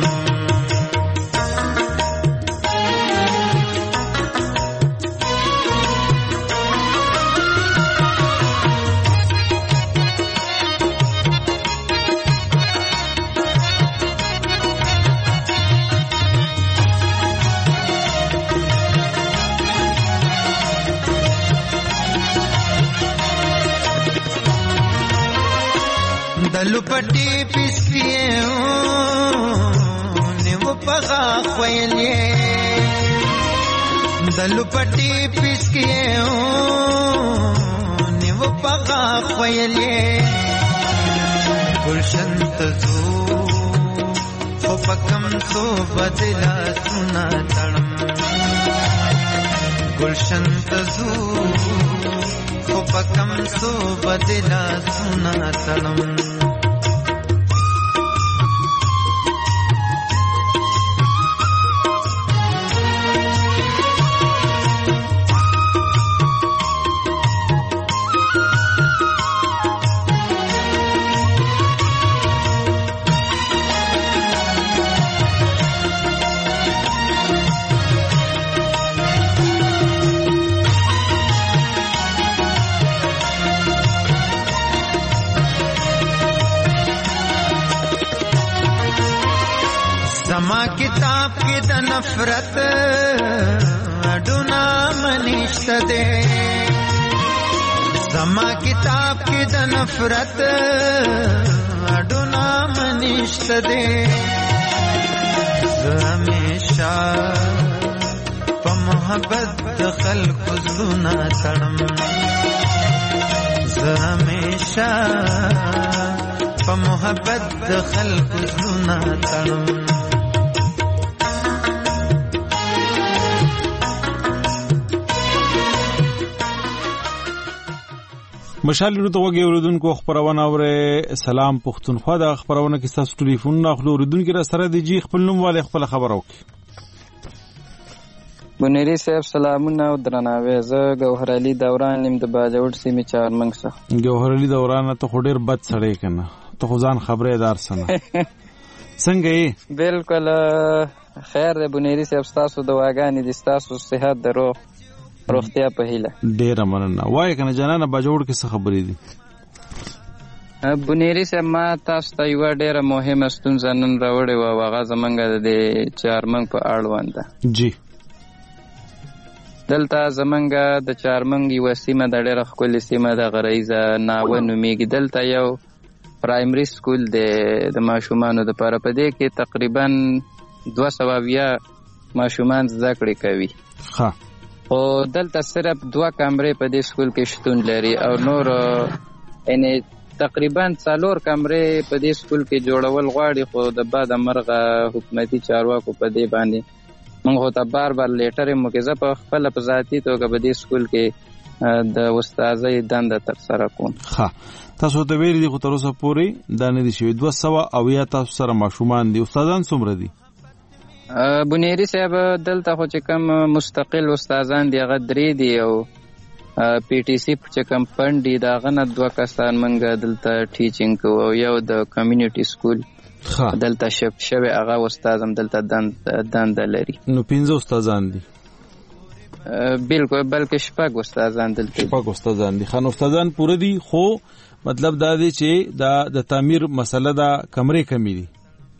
दलुपटी पिसकिए ने वो पगा खोयले दलुपटी पिसकिए ने वो पगा खोयले गुलशन तजो ओ पकम तो बदला सुना तणम गुलशन तजो ओ पकम तो बदला सुना तणम زما کتاب کې د نفرت اډونا منشت دے زما کتاب کې د نفرت اډونا منشت دے زه همیشه په محبت د خلکو زړونه تړم زه همیشه په محبت د خلکو زړونه تړم مشال ورته وګي اوردونکو خبرونه اوره سلام پښتونخوا د خبرونه کې تاسو ټلیفون اخلو اوردونکو را سره دی جی خپل نوم والے خپل خبر وکي بنيري صاحب سلامونه او درناوي زه گوهر علي دوران نیم د باجوړ سیمه چارمنګ څخه گوهر علي دوران ته خډیر بد سړی کنه ته خدان خبره دار سره څنګه یې بالکل خیر دی بنيري صاحب تاسو دواګانې دي تاسو صحت درو روغتیا په هیله ډیر مننه وای کنه جنانه باجوړ کې څه خبرې دي بنيري صاحب ما تاسو ته یو ډیره مهمه ستونزه نن راوړې و هغه زمونږ د چارمنګ په اړوند ده جی دلته زمونږ د چارمنګ یو سیمه د ډیره ښکلې سیمه د غریزه ناوه نومیږي دلته یو پرایمري سکول دی د ماشومانو دپاره په دې کې تقریبا دوه سوه اویا ماشومان زده کړې کوي ښه او دلته صرف دوه کمرې په دې سکول کې شتون لري او نور یعنی تقریبا څلور کمرې په دې سکول کې جوړول غواړي خو د بعد مرغه حکومتي چارواکو په دې باندې موږ ته بار بار لیټر مو کې زه په خپل په ذاتي توګه په دې سکول کې د استادۍ دنده تر سره کوم ښه تاسو ته ویلي دي خو تر اوسه پورې دا نه دي شوي دوه سوه اویا تاسو سره ماشومان دي استادان څومره دي بنيري صاحب دلته خو چې کوم مستقل استادان دي هغه درې دي او پی ټي سی چې کوم فند دي دا غنه دوه کسان منګه دلته ټیچینګ کوو یو د کمیونټي سکول دلته شپ شوی هغه استاد هم دلته دند لري نو پنځه استادان دي بالکل بلکې شپږ استادان دلته شپږ استادان دي خان استادان پوره دي خو مطلب دا دی چې دا د تعمیر مسله دا کمرې کمی دي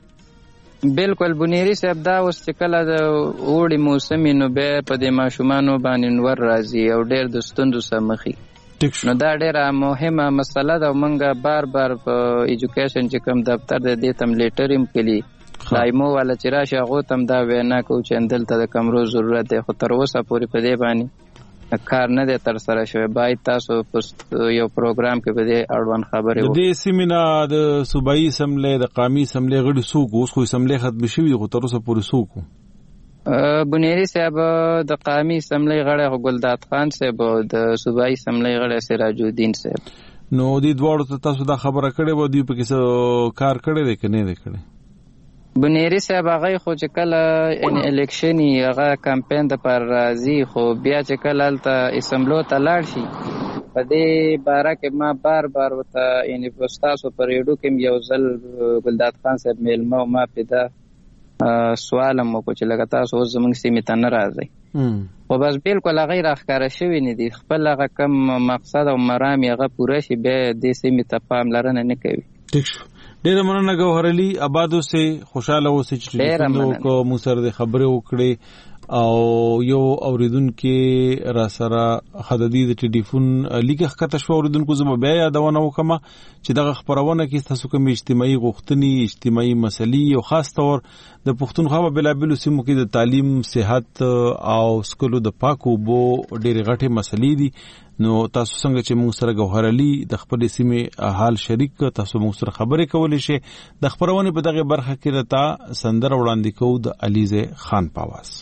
بالکل بنيري صاحب دا اوس چې کله د اوړي موسم نو به په دې ماشومانو باندې نور راځي او ډېر د ستوندو سره مخې نو دا ډېره مهمه مسله ده مونږ بار بار په ایجوکیشن چې کوم دفتر د دې تم لیټر هم کلی دایمو والا چې راشي هغه تم دا وینا کوي چې دلته د کمرو ضرورت دی خو تر اوسه پورې په دې باندې کار نه دی تر سره شوی باید تاسو یو پروګرام کې به دې اړوند خبرې وکړئ د دې سیمینار د صوبایي اسمبلی د قومي اسمبلی غړي څوک اوس خو اسمبلی ختم شوی خو تر اوسه پورې څوک بنيري صاحب د قومي اسمبلی غړی ګلداد خان صاحب او د صوبایي اسمبلی غړی سراج الدین صاحب نو دې دواړو ته تاسو دا خبره کړې و دوی په کې کار کړی دی که نه دی کړی بنيري صاحب هغه خو چې کله ان الیکشن هغه کمپاین د پر راځي خو بیا چې کله الته اسمبلو ته لاړ شي په دې باره کې ما بار بار وته ان پوسټاسو پر ریډو کې یو ځل ګلداد خان صاحب میلمه او ما پیدا سوال مو کو چې لګا تاسو زمونږ سیمه ته نه راځي خو بس بالکل غیر اخکار شوی نه دي خپل هغه کم مقصد او مرام هغه پوره شي به د سیمه ته پاملرنه نه کوي ٹھیک شو ډیر مننه گوهر علي آبادو سه خوشاله اوسئ چې ټلیفون کو مو سره د خبرې وکړي او یو اوریدونکو را سره حددي د ټلیفون لیکه ښکته شو اوریدونکو زما بیا یادونه وکم چې دغه خبرونه کې تاسو کوم اجتماعي غوښتنې اجتماعي مسلې او خاص طور د پښتونخوا په بلابل سیمو کې د تعلیم صحت او سکولو د پاکو بو ډېر غټه مسلې دي نو تاسو څنګه چې موږ سره گوهر علي د خپل سیمه حال شریک تاسو موږ سره خبرې کولې شي د خبرونه په دغه برخه کې رتا سندر وړاندې کو د علیزه خان پاواز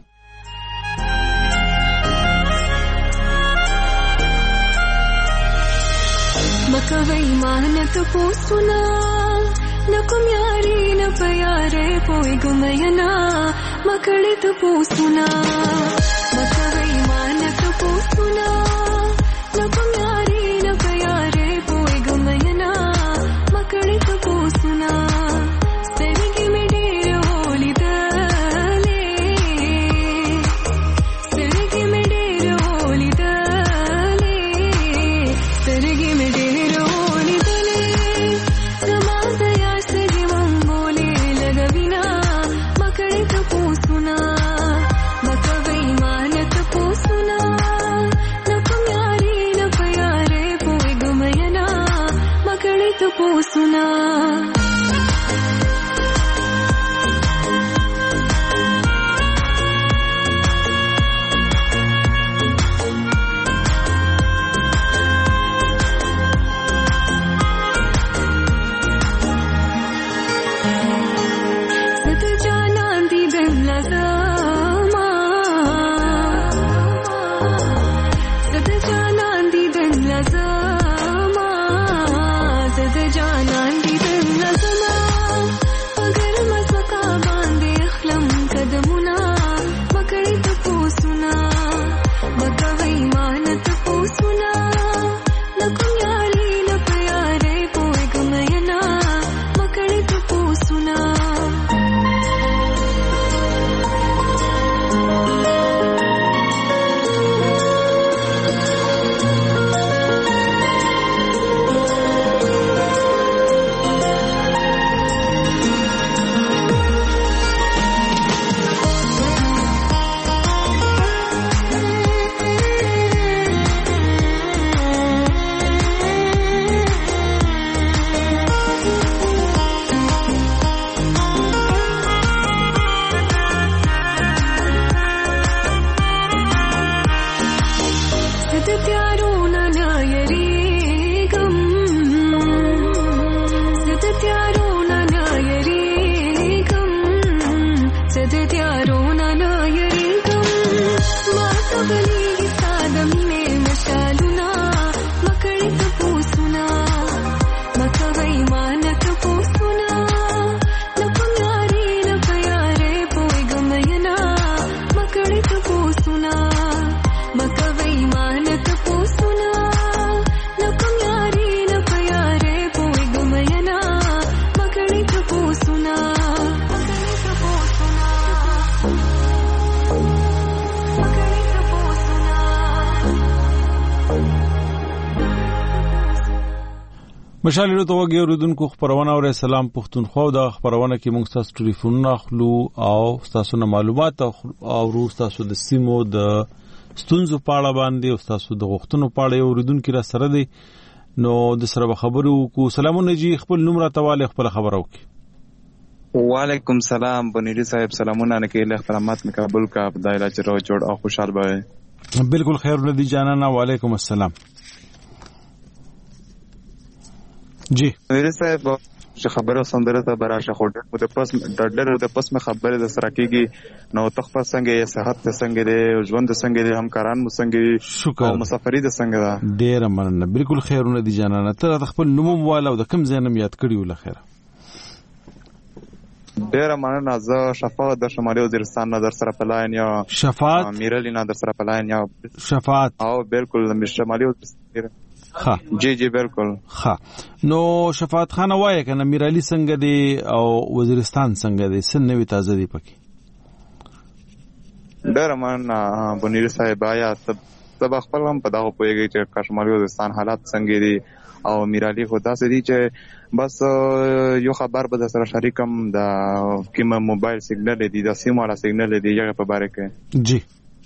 مکوي مانت پوسونا نکم یاري نه پیاره پوي ګمينا مکړې ته پوسونا مکوي مانت پوسونا نکم یاري نه پیاره پوي ګمينا مکړې ته پوسونا سترګې مې ډېر ولیدلې سترګې مې ډېر ولیدلې سترګې مې تپوسونه مشال له توګه اوریدونکو خبرونه او سلام پښتونخوا د خبرونه کې موږ تاسو ټلیفونونه خلو او تاسو نه معلومات او رو تاسو د سیمو د ستونزو په اړه باندې او تاسو د غوښتنو په اړه اوریدونکو را سره دي نو د سره خبرو کو سلامونه جی خپل نوم را تواله خپل خبرو کې وعلیکم سلام بنيري صاحب سلامونه نه کې له احترامات مقبول کا بدایله چر جوړ او خوشحال به بالکل خیر ردی جانانا وعلیکم السلام جی بنيري صاحب چې خبره سندره ته براشه خوډ د پس ډډر د پس مې خبره د سره کېږي نو تخفه څنګه یې صحت څنګه دی ژوند څنګه دی همکاران مو څنګه شکر او مسافری د څنګه ده ډیر مننه بالکل خیرونه دي جانانه ته خپل نوم والا او د کم ځای نوم یاد کړی ول خیر ډیر مننه زه شفاعت د شمالي وزیرستان نه در سره پلاین یا شفاعت میرلی نه در سره پلاین یا شفاعت او بالکل د شمالي وزیرستان ها جی جی بالکل ها نو شفاعت خان وایي کنه میرعلی څنګه دی او وزیرستان څنګه دی سن نوې تازه دی پکې ډېر مننه بنيري صاحب آیا تب خپل هم په دغه پوهیږي چې کشمالي وزیرستان حالات څنګه دي او میرعلی خدا سې دي چې بس یو خبر به سره شریکم د کیمه موبایل سیګنل دی د سیم والا سیګنل دی یغه په باره کې جی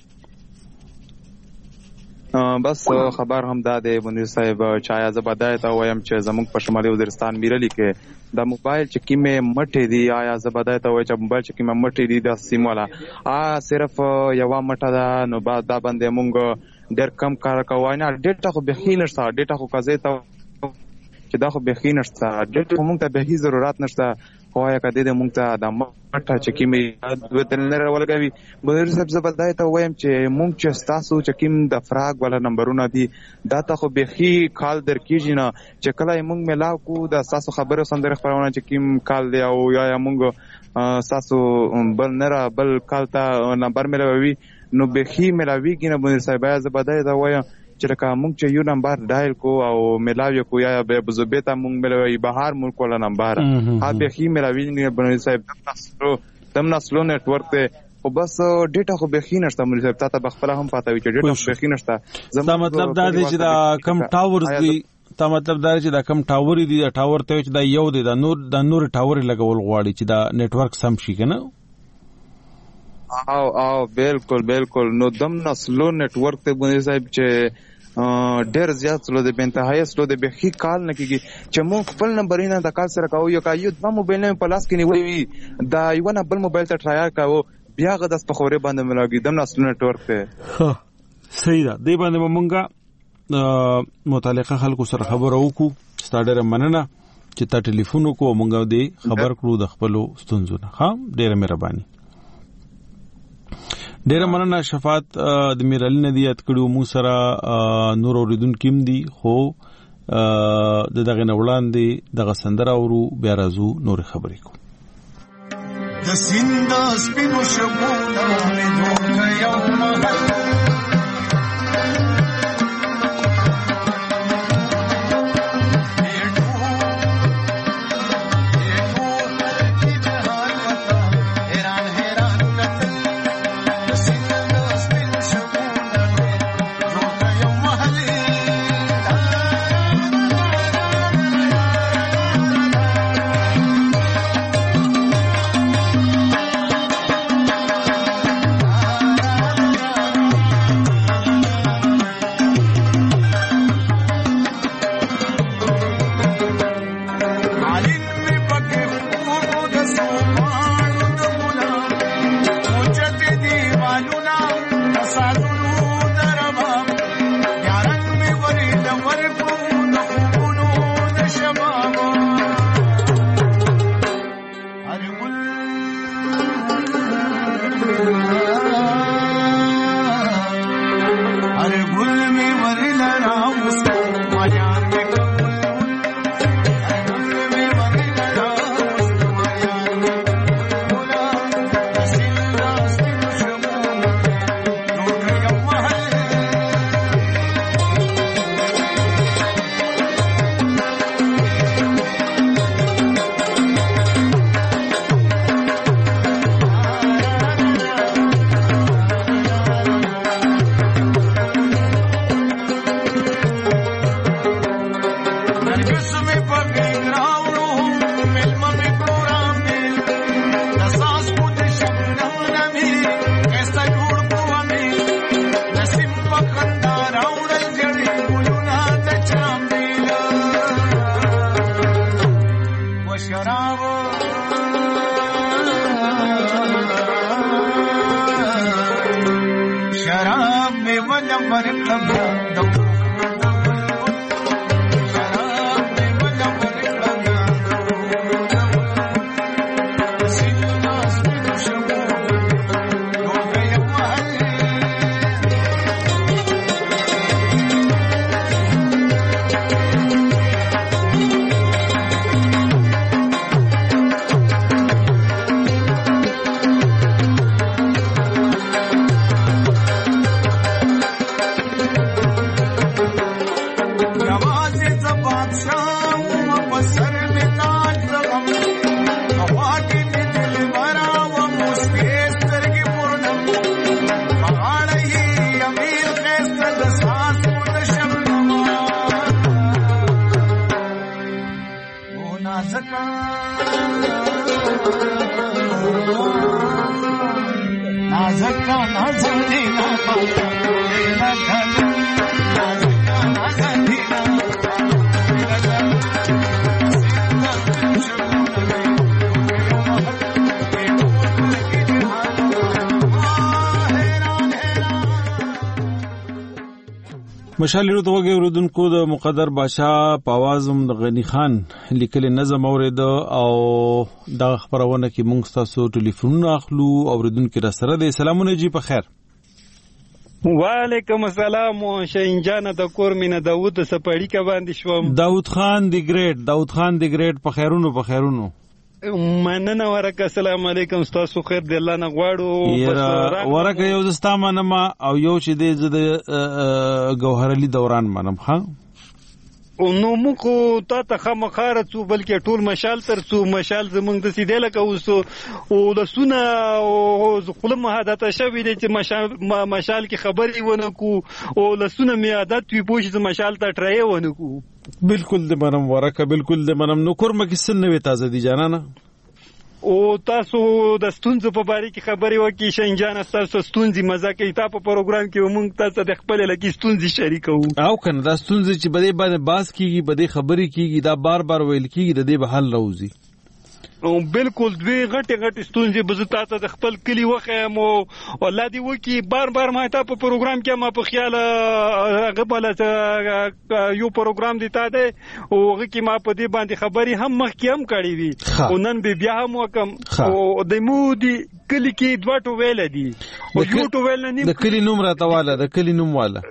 بس خبر هم دا دی بنيري صاحب چا زه بدای ته وایم چې زموږ په شمالي وزیرستان میرعلی کې د موبایل چې کیمه مټې دی آیا زه بدای ته وایم چې موبایل چې کیمه مټې دی د سیم والا ا صرف یو مټه ده نو بعد دا باندې مونږ ډېر کم کار کوو نه ډېټا خو به خینشته ډېټا خو کزه ته چې دا خو به خینشته ډېټا مونږ ته به ضرورت نشته خوایا کده د مونږ ته د مټه چې کیمه دوه تنلر ولګوي بنيري صاحب زه بدای ته وایم چې مونږ چې تاسو چې کیم د فراغ ولا نمبرونه دي دا ته خو به خي کال در کیږي نه چې کله مونږ ملاو کو د تاسو خبره سندره خبرونه چې کیم کال دی او یا مونږ تاسو بل نه بل کال ته نمبر ملاوي نو به خي ملاويږي نه بنيري صاحب زه بدای ته وایم چې لکه مونږ چې یو نمبر ډایل کو او ملاوي کو یا به بزوبته مونږ ملاوي بهر ملک ولا نمبر ها به خي ملاوي نه بنيري صاحب دم نسلو دم نسلو نت ورک ته او بس ډیټا خو به خي نشته بنيري صاحب ته بخپله هم پاتوي چې ډیټا خو به خي نشته زما مطلب دا دی چې دا کم ټاورز دي تا مطلب دا چې دا کم ټاور دي دا ټاور ته چې دا یو دی دا نور دا نور ټاور لګول غواړي چې دا نت ورک سم شي کنه او او بالکل بالکل نو دم نسلو نت ورک ته بنيري صاحب چې ډېر زیات سلو دی به انتهایی سلو دی به ښي کال نه کېږي چې موږ خپل نمبرونه د کال سره کوو یو کا یو دوه موبایلونه په لاس کې نیولي وي دا یو نه بل موبایل ته ټرایا کوو بیا هغه داس په خورې باندې ملاګي دم نسل نټورک ته صحیح ده دی باندې مونږه متعلقه خلکو سره خبرو وکړو ستاره مننه چې تا ټلیفون وکړو مونږه دې خبر کړو د خپل ستونزو نه ها ډېر مهرباني ډېر مننه شفاعت د میرالي ندی یاد کړو مو سره نور اوریدونکو کیم دي خو د دغه نوړاندې دغه سندره اورو بیا راځو نور خبرې کو د سیند سپینو شګونه مې جوړ یو محل مشال لرو دغه اوردونکو د مقدر بادشاہ پاوازم د غنی خان لیکل نظم اورید او د خبرونه کې مونږ تاسو ټلیفون اخلو اوردونکو را سره د سلامونه جی په خیر وعلیکم السلام شینجان د کور مینه داوود سپړی کا باندې شوم داوود خان دی ګریټ داوود خان دی ګریټ په خیرونو په خیرونو مننه ورکه السلام علیکم تاسو خیر دی الله نه غواړو ورکه یو زستا منم او یو چې د زده گوهرلی دوران منم ها نو موږ ته ته خامخاره څو بلکې ټول مشال تر څو مشال زمونږ د سیدې لکه اوس او د سونه او خپل مهادت شوی دی چې مشال مشال کې خبرې ونه کو او لسونه می عادت وي پوښ چې مشال ته ټرای ونه کو بالکل د منم ورکه بالکل د منم نو کورمه کې سن نوې تازه دي جانانه او تاسو د ستونزو په باره کې خبرې وکړئ. شاهین جان تاسو ستونزې مزه کوي، تا په پروګرام کې موږ تاسو د خپل لکه ستونزې شریکو او کنه دا ستونزې چې بده باندې باز کیږي بده خبرې کیږي دا بار بار ویل کیږي د دې به حل راوځي. او بالکل دوی غټه غټه ستونزې به زه تاسو د خپل کلی وخم او الله دې وکي بار بار ما ته په پروګرام کې ما په خیال هغه بل یو پروګرام دی تا ده او هغه کې ما په دې باندې خبري هم مخکې هم کړې وي او نن به بیا هم وکم او د مودي کلی کې دوه ټو ویل دي او یو ټو ویل نه د کلی نوم راته د کلی نوم والا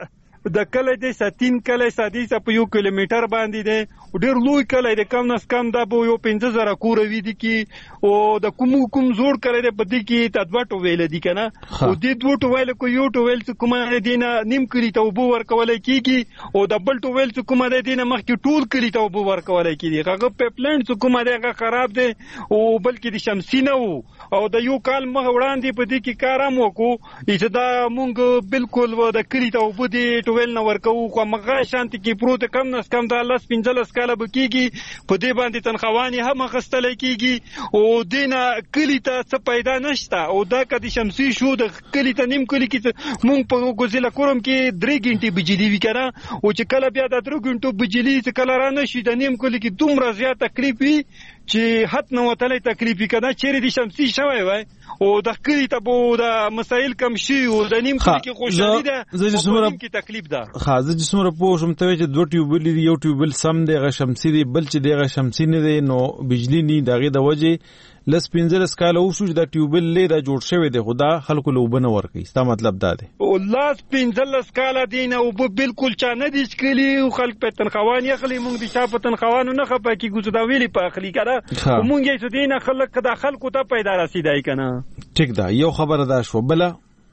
د کله د ساتین کله سادي په یو کیلومتر باندې دی ډیر لوی کله د کم نس کم د بو یو پنځه زره کور وی دي کی او د کوم کوم زوړ کړي د پدې کې تدوټو ویل دي کنه او د دوټو ویل کو یو ټو ویل کومه دینه نیم کړي ته وبو ورکول کیږي او د بل ټو ویل کومه دینه مخکې ټول کړي ته وبو ورکول کیږي هغه پیپلاین کومه دغه خراب دي او بلکې د شمسي نه او د یو کال مخ وړاندې پدې کې کارم وکړو چې دا مونږ بالکل و د کړي ته وبو دي ویل نه ورکو خو مغه شانت کې پروت کم نس کم د الله سپینځل سکاله بکیږي په دې باندې تنخوانی هم خستل کیږي او دینه کلی ته څه پیدا نشته او دا کدي شمسي شو د کلی ته نیم کلی کې مونږ په ګوزیلا کورم کې درې غنټې بجلی وی کنه او چې کله بیا د درې غنټو بجلی چې کله را نشي د نیم کلی کې دومره زیات تکلیف وي چې حد نه وتلې تکلیف کده چیرې د شمسي شوی وای او د کلی ته بو د مسائل کم شي او د نیم کلی کې خوشالي ده زه چې سمره کې تکلیف ده خازه چې سمره پوه شم ته چې دوه ټیوبل دي یو ټیوبل سم دی غ شمسي دی بل چې دی غ شمسي نه دی نو بجلی نه دغه د وجه لس پنځه سکاله او شو د ټیوبل له د جوړ شوی دی خدا خلکو لوبنه ورکي ستا مطلب دا دی او لاس پنځه سکاله دین او بالکل چا نه دي شکلی او خلک په تنخوان یخلی مونږ د شاپ تنخوانو نه خپه کی ګوزدا ویلی په اخلي کړه مونږ یې سدینه خلک د خلکو ته پیدا رسیدای کنه ټیک دا یو خبره دا شو بل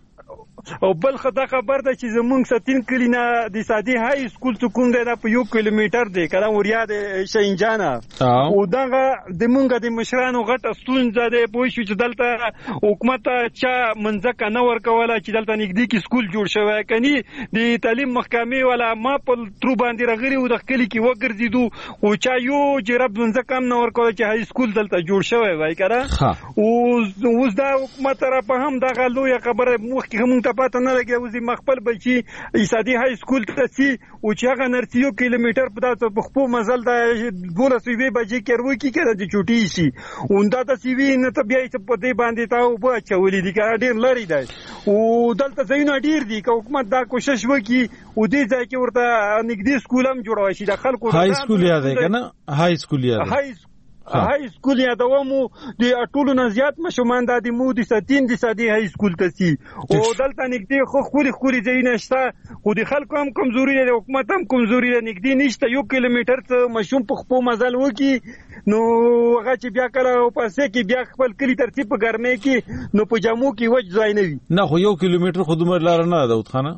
او بل خدا خبر ده چې زمونږ ستین کلی نه د سادي های سکول څخه کوم دی دا په یو کیلومتر دی کله وریا د شینجانه او دغه د مونږ د مشرانو غټ ستونزه ده پوه شو چې دلته حکومت چا منځکه نه ورکوله چې دلته نږدې کې سکول جوړ شوی کني د تعلیم محکمې ولا ما په تر باندې رغري او د کلی کې وګرځیدو او چا یو جرب منځکه نه ورکوله چې های سکول دلته جوړ شوی وای کړه او اوس دا حکومت را په هم دغه لوی خبره مخکې هم پته نه لګي اوسې مخبل بچي ایسادي های سکول ته سي او چې هغه نرسیو کیلومتر په تاسو په خپل مزل د دولس وی بجې کېرو کې کړه چې چوټي شي اوندا ته سی وی نه ته بیا چې په دې باندې تا او به چولې دي کړه ډیر لري دی او دلته ځینو ډیر دي که حکومت دا کوشش وکړي او دې ځای کې ورته نږدې سکول هم جوړوي شي د خلکو های سکول یاد دی کنه های سکول یاد های های سکول یادومو د ټولو نه زیات مشومان د مو د ستین د سادي های سکول ته سي او دلته نږدې خو خوري خوري ځای نشته خو د خلکو هم کمزوري ده حکومت هم کمزوري ده نږدې نشته یو کیلومتر ته مشوم په خپل مزل وکي نو هغه چې بیا کله په سې کې بیا خپل کلی ترتیب په ګرمه کې نو په جامو کې وځ ځای نه وي نه خو یو کیلومتر خو دومره لار نه ده خانه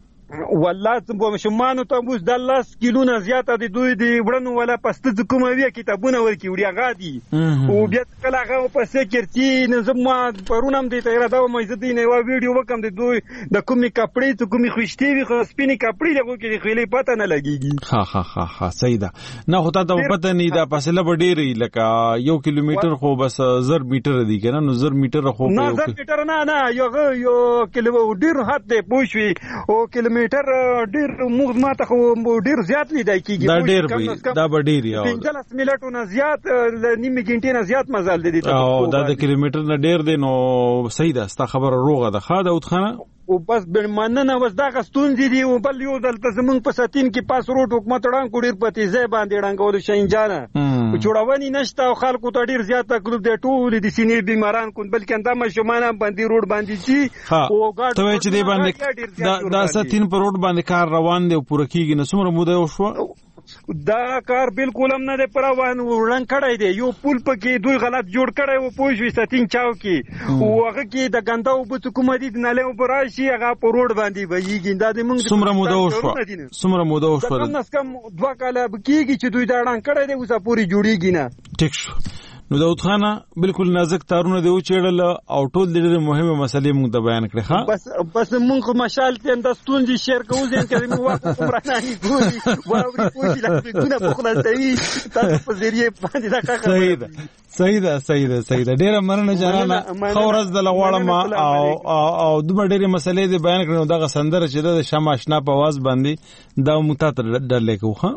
والله ته مشمانو ته موږ د لاس کیلو نه زیاته د دوی دی وړنو ولا پسته کومه وی کتابونه ورکی وړیا غادي او بیا کله هغه په سکرتی نظم ما پرونم دی ته را دا مې زدي نه وا ویډیو وکم د دوی د کومي کپړې ته کومي خوشتي وي خو سپینی کپړې دغه کې خېلې پته نه لګيږي ها ها ها ها صحیح ده نه هوتا ته پته نه دا فاصله ډېرې لکه یو کیلومتر خو بس زر میټر دی کنه نو زر میټر خو نه زر میټر نه نه یو یو کیلو ډېر حد دی پوښوي او کیلومتر ډیر موږ ماته خو ډیر زیات لیدای کیږي دا ډیر وي دا به ډیر یو پنځلس منټو نه زیات نیمه غنټې نه زیات مزل دي او دا د کیلومتر نه ډیر دی نو صحیح ده ستا خبره روغه ده خاده وتخنه او بس برمننه وس دا غستونځي دي او بل یو دلته زمونږ په ساتین کې پاس روډ حکومت وړاند کو ډیر پتی ځای باندې وړاندول شینجانه او جوړونی نشته او خلکو ته ډیر زیات تکلیف دی ټول د سینې بیماران کو بلکې اندامه شومانه باندې روډ باندې چی او ګاډ ته چې دی باندې دا دا ساتین پر روډ باندې کار روان دی او پوره کیږي نو څومره موده وشو دا کار بالکل هم نه دی پروان ورن کړی دی یو پول پکې دوی غلط جوړ کړی او پوښوي ستین چاو کې او هغه کې د ګنده او بت کومدي د ناله او براشي هغه په روډ باندې ویږي دا د موږ څومره موده وشو څومره موده وشو دا کم کم دوه کاله کېږي چې دوی دا وړاند کړی دی اوسه پوری جوړیږي نه ټیک شو نو داود خان بالکل نازک تارونه دی او چېړل او ټول د ډېرې مهمه مسلې موږ ته بیان کړې. ښه بس بس موږ خو مشال ته د ستونزې شیر کوو ځین کې موږ واکو عمرانانی ګوري واوري کوشي لا څنګه په خلاصوي تاسو په ذریعہ باندې دا کار صحیح ده صحیح ده صحیح ده صحیح ده ډېره مننه جانانه خورز د لغواړم او او دومره ډېرې مسلې دی بیان کړې. دغه سندره چې د شمع آشنا په आवाज باندې دا موږ ته ډرلې کوو. ښه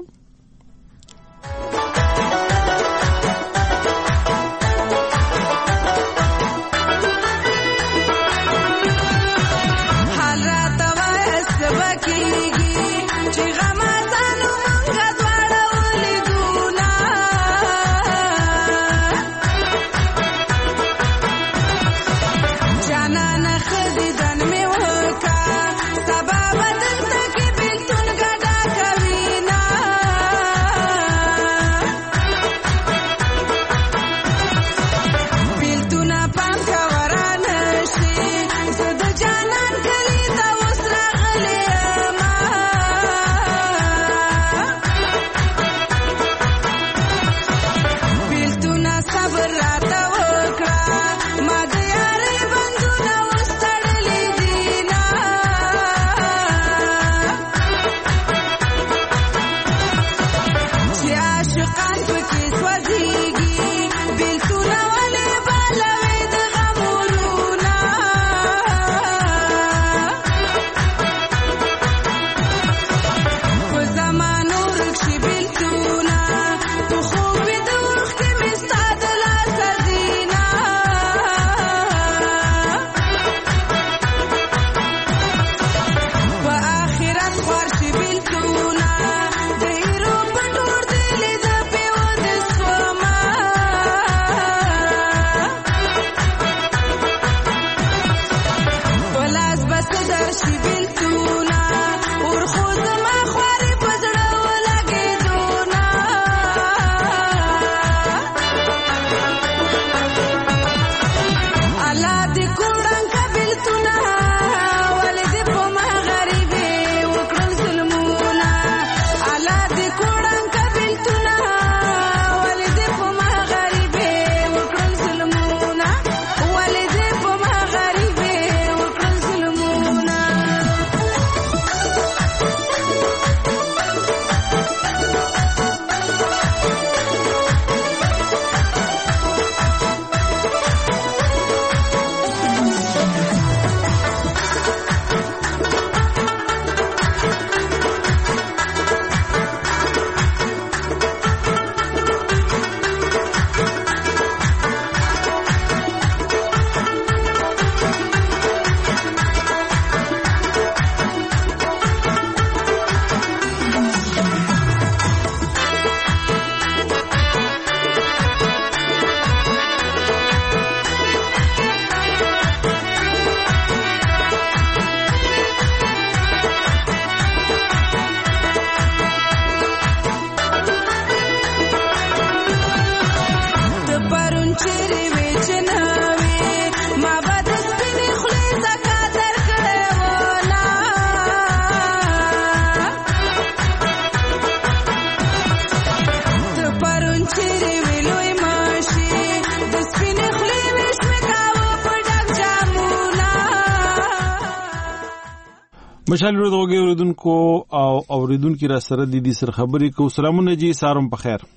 مشال ورودغه اوریدونکو او اوریدونکو را سره د دې سر خبرې کو. سلامونه جی سارم په خیر.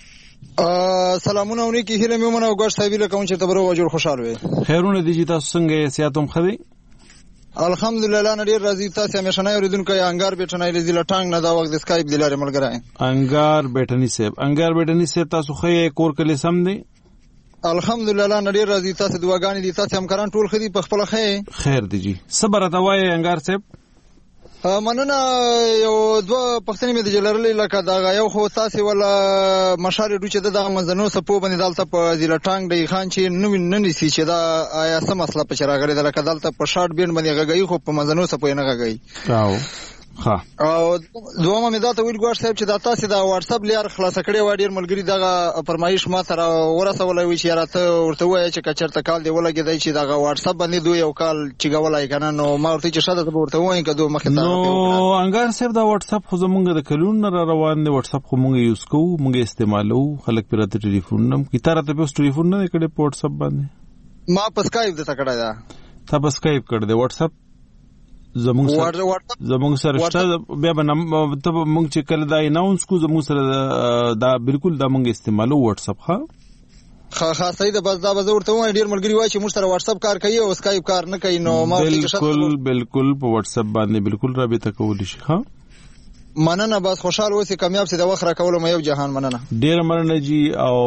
سلامونه اونې کې هله مې مونږ غوښ صاحب له کوم چې تبرو جوړ خوشاله وي. خیرونه دي چې تاسو څنګه سیاتم خدي؟ الحمدلله نړۍ راضي. تاسو همیشه نه اوریدونکو انګار بیٹنای لزی لټانګ نه دا وخت د سکایپ دلاره ملګری انګار بیٹنی صاحب انګار بیٹنی صاحب تاسو خې کور کله سم دي؟ الحمدلله نړۍ راضي. تاسو دعاګانې دي تاسو همکاران ټول خدي په خپل خې خیر دي جی. صبر تا وای انګار صاحب مننه. یو دوه پښتنې مې د جلرلې لکه دا یو خو تاسو ولا مشارې دوی چې د مزنو سپو باندې دالته په ضلع ټانګ دی خان چې نو نه نسی چې دا آیا سم مسله په چراغړې د لکه دالته په شارټ بین باندې غږی خو په مزنو سپو نه غږی. تاو ها او دومه مې دا ته ویل ګوښ صاحب چې دا تاسو دا واتس اپ لار خلاص کړی و ډیر ملګری دغه فرمایش ما سره ورسولای وي چې راته ورته وایي چې کچرته کال دی ولګیدای چې دغه واتس اپ باندې دوی یو کال چې غولای کنه نو ما ورته چې شاده ورته وایي کدو مخه ته نو انګار صاحب دا واتس اپ خو زمونږ د کلون را روان دی واتس اپ خو مونږ یوز کوو مونږ استعمالو خلک پر ته ټلیفون نم کی تر ته په ټلیفون نه کړي په واتس اپ باندې ما په سکایپ د تکړه دا تا په سکایپ کړ دی واتس اپ زمونږ سره زمونږ سره شته بیا به ته مونږ چې کله دا اناونس کو زمونږ سره دا بالکل دا مونږ استعمالو واتس اپ ها خا خا صحیح ده بس دا به ورته وای ډیر ملګری وای چې موږ سره واتس اپ کار کوي او سکایپ کار نه کوي نو ما بالکل بالکل په واتس اپ باندې بالکل رابطه کولی شي ها مننه بس خوشاله اوسې کامیاب سي د وخت را کول مې یو جهان مننه ډیر مننه جی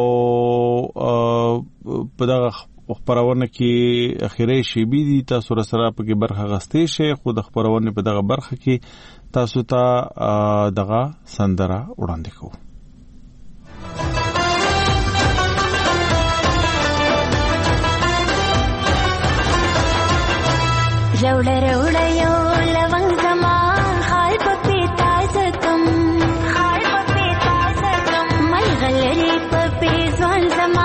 او په دا خبرونه کې اخیری شی بي دي تاسو سره په کې برخه غستې شي خو د خبرونه په دغه برخه کې تاسو ته دغه سندره وړاندې کوو روړ روړ یو لونګ زما خال په پیتا زکم خال په پیتا زکم مل غلری په پیزوان زما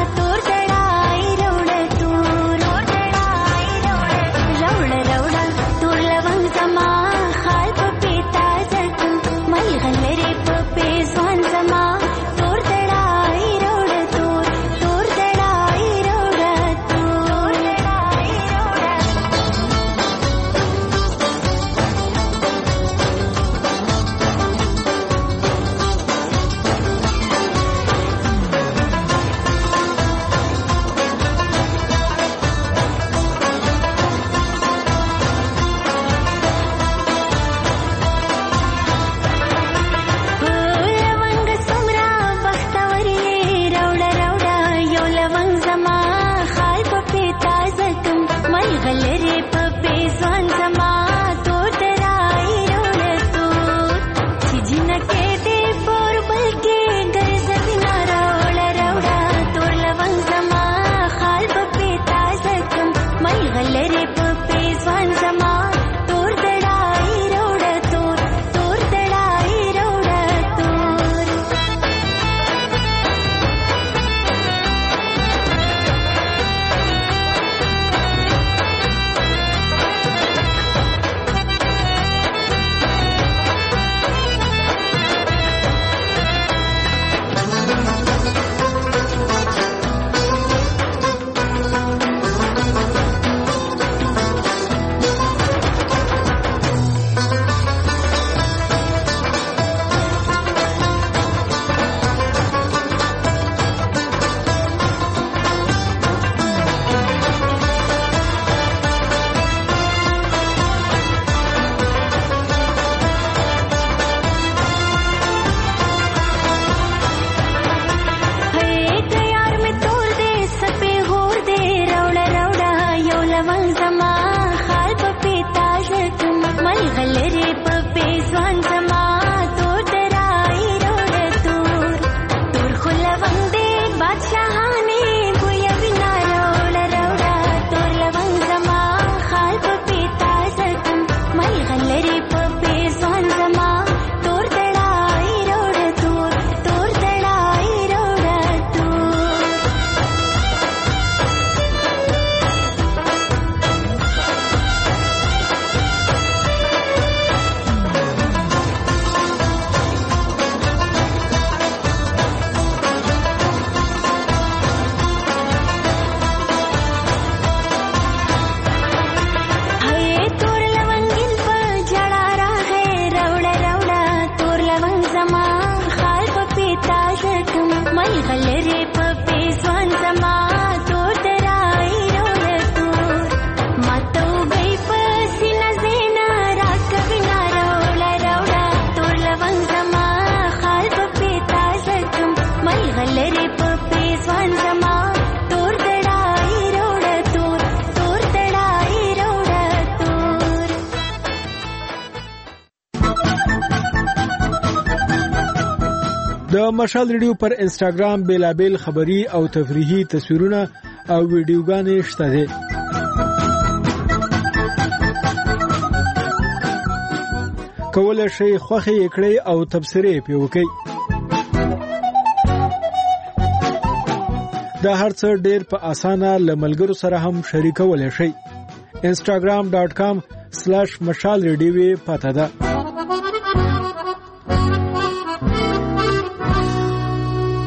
د مشال ریډیو پر انسټاګرام بیلابل خبری او تفریحي تصویرونه او ویډیوګانې شته دي. کولای شئ خوښه یې کړئ او تبصرې پې وکړئ. دا هر څه ډېر په اسانه له ملګرو سره هم شریکولی شئ. انسټاګرام ډاټ کام سلاش مشال ریډیو پته ده.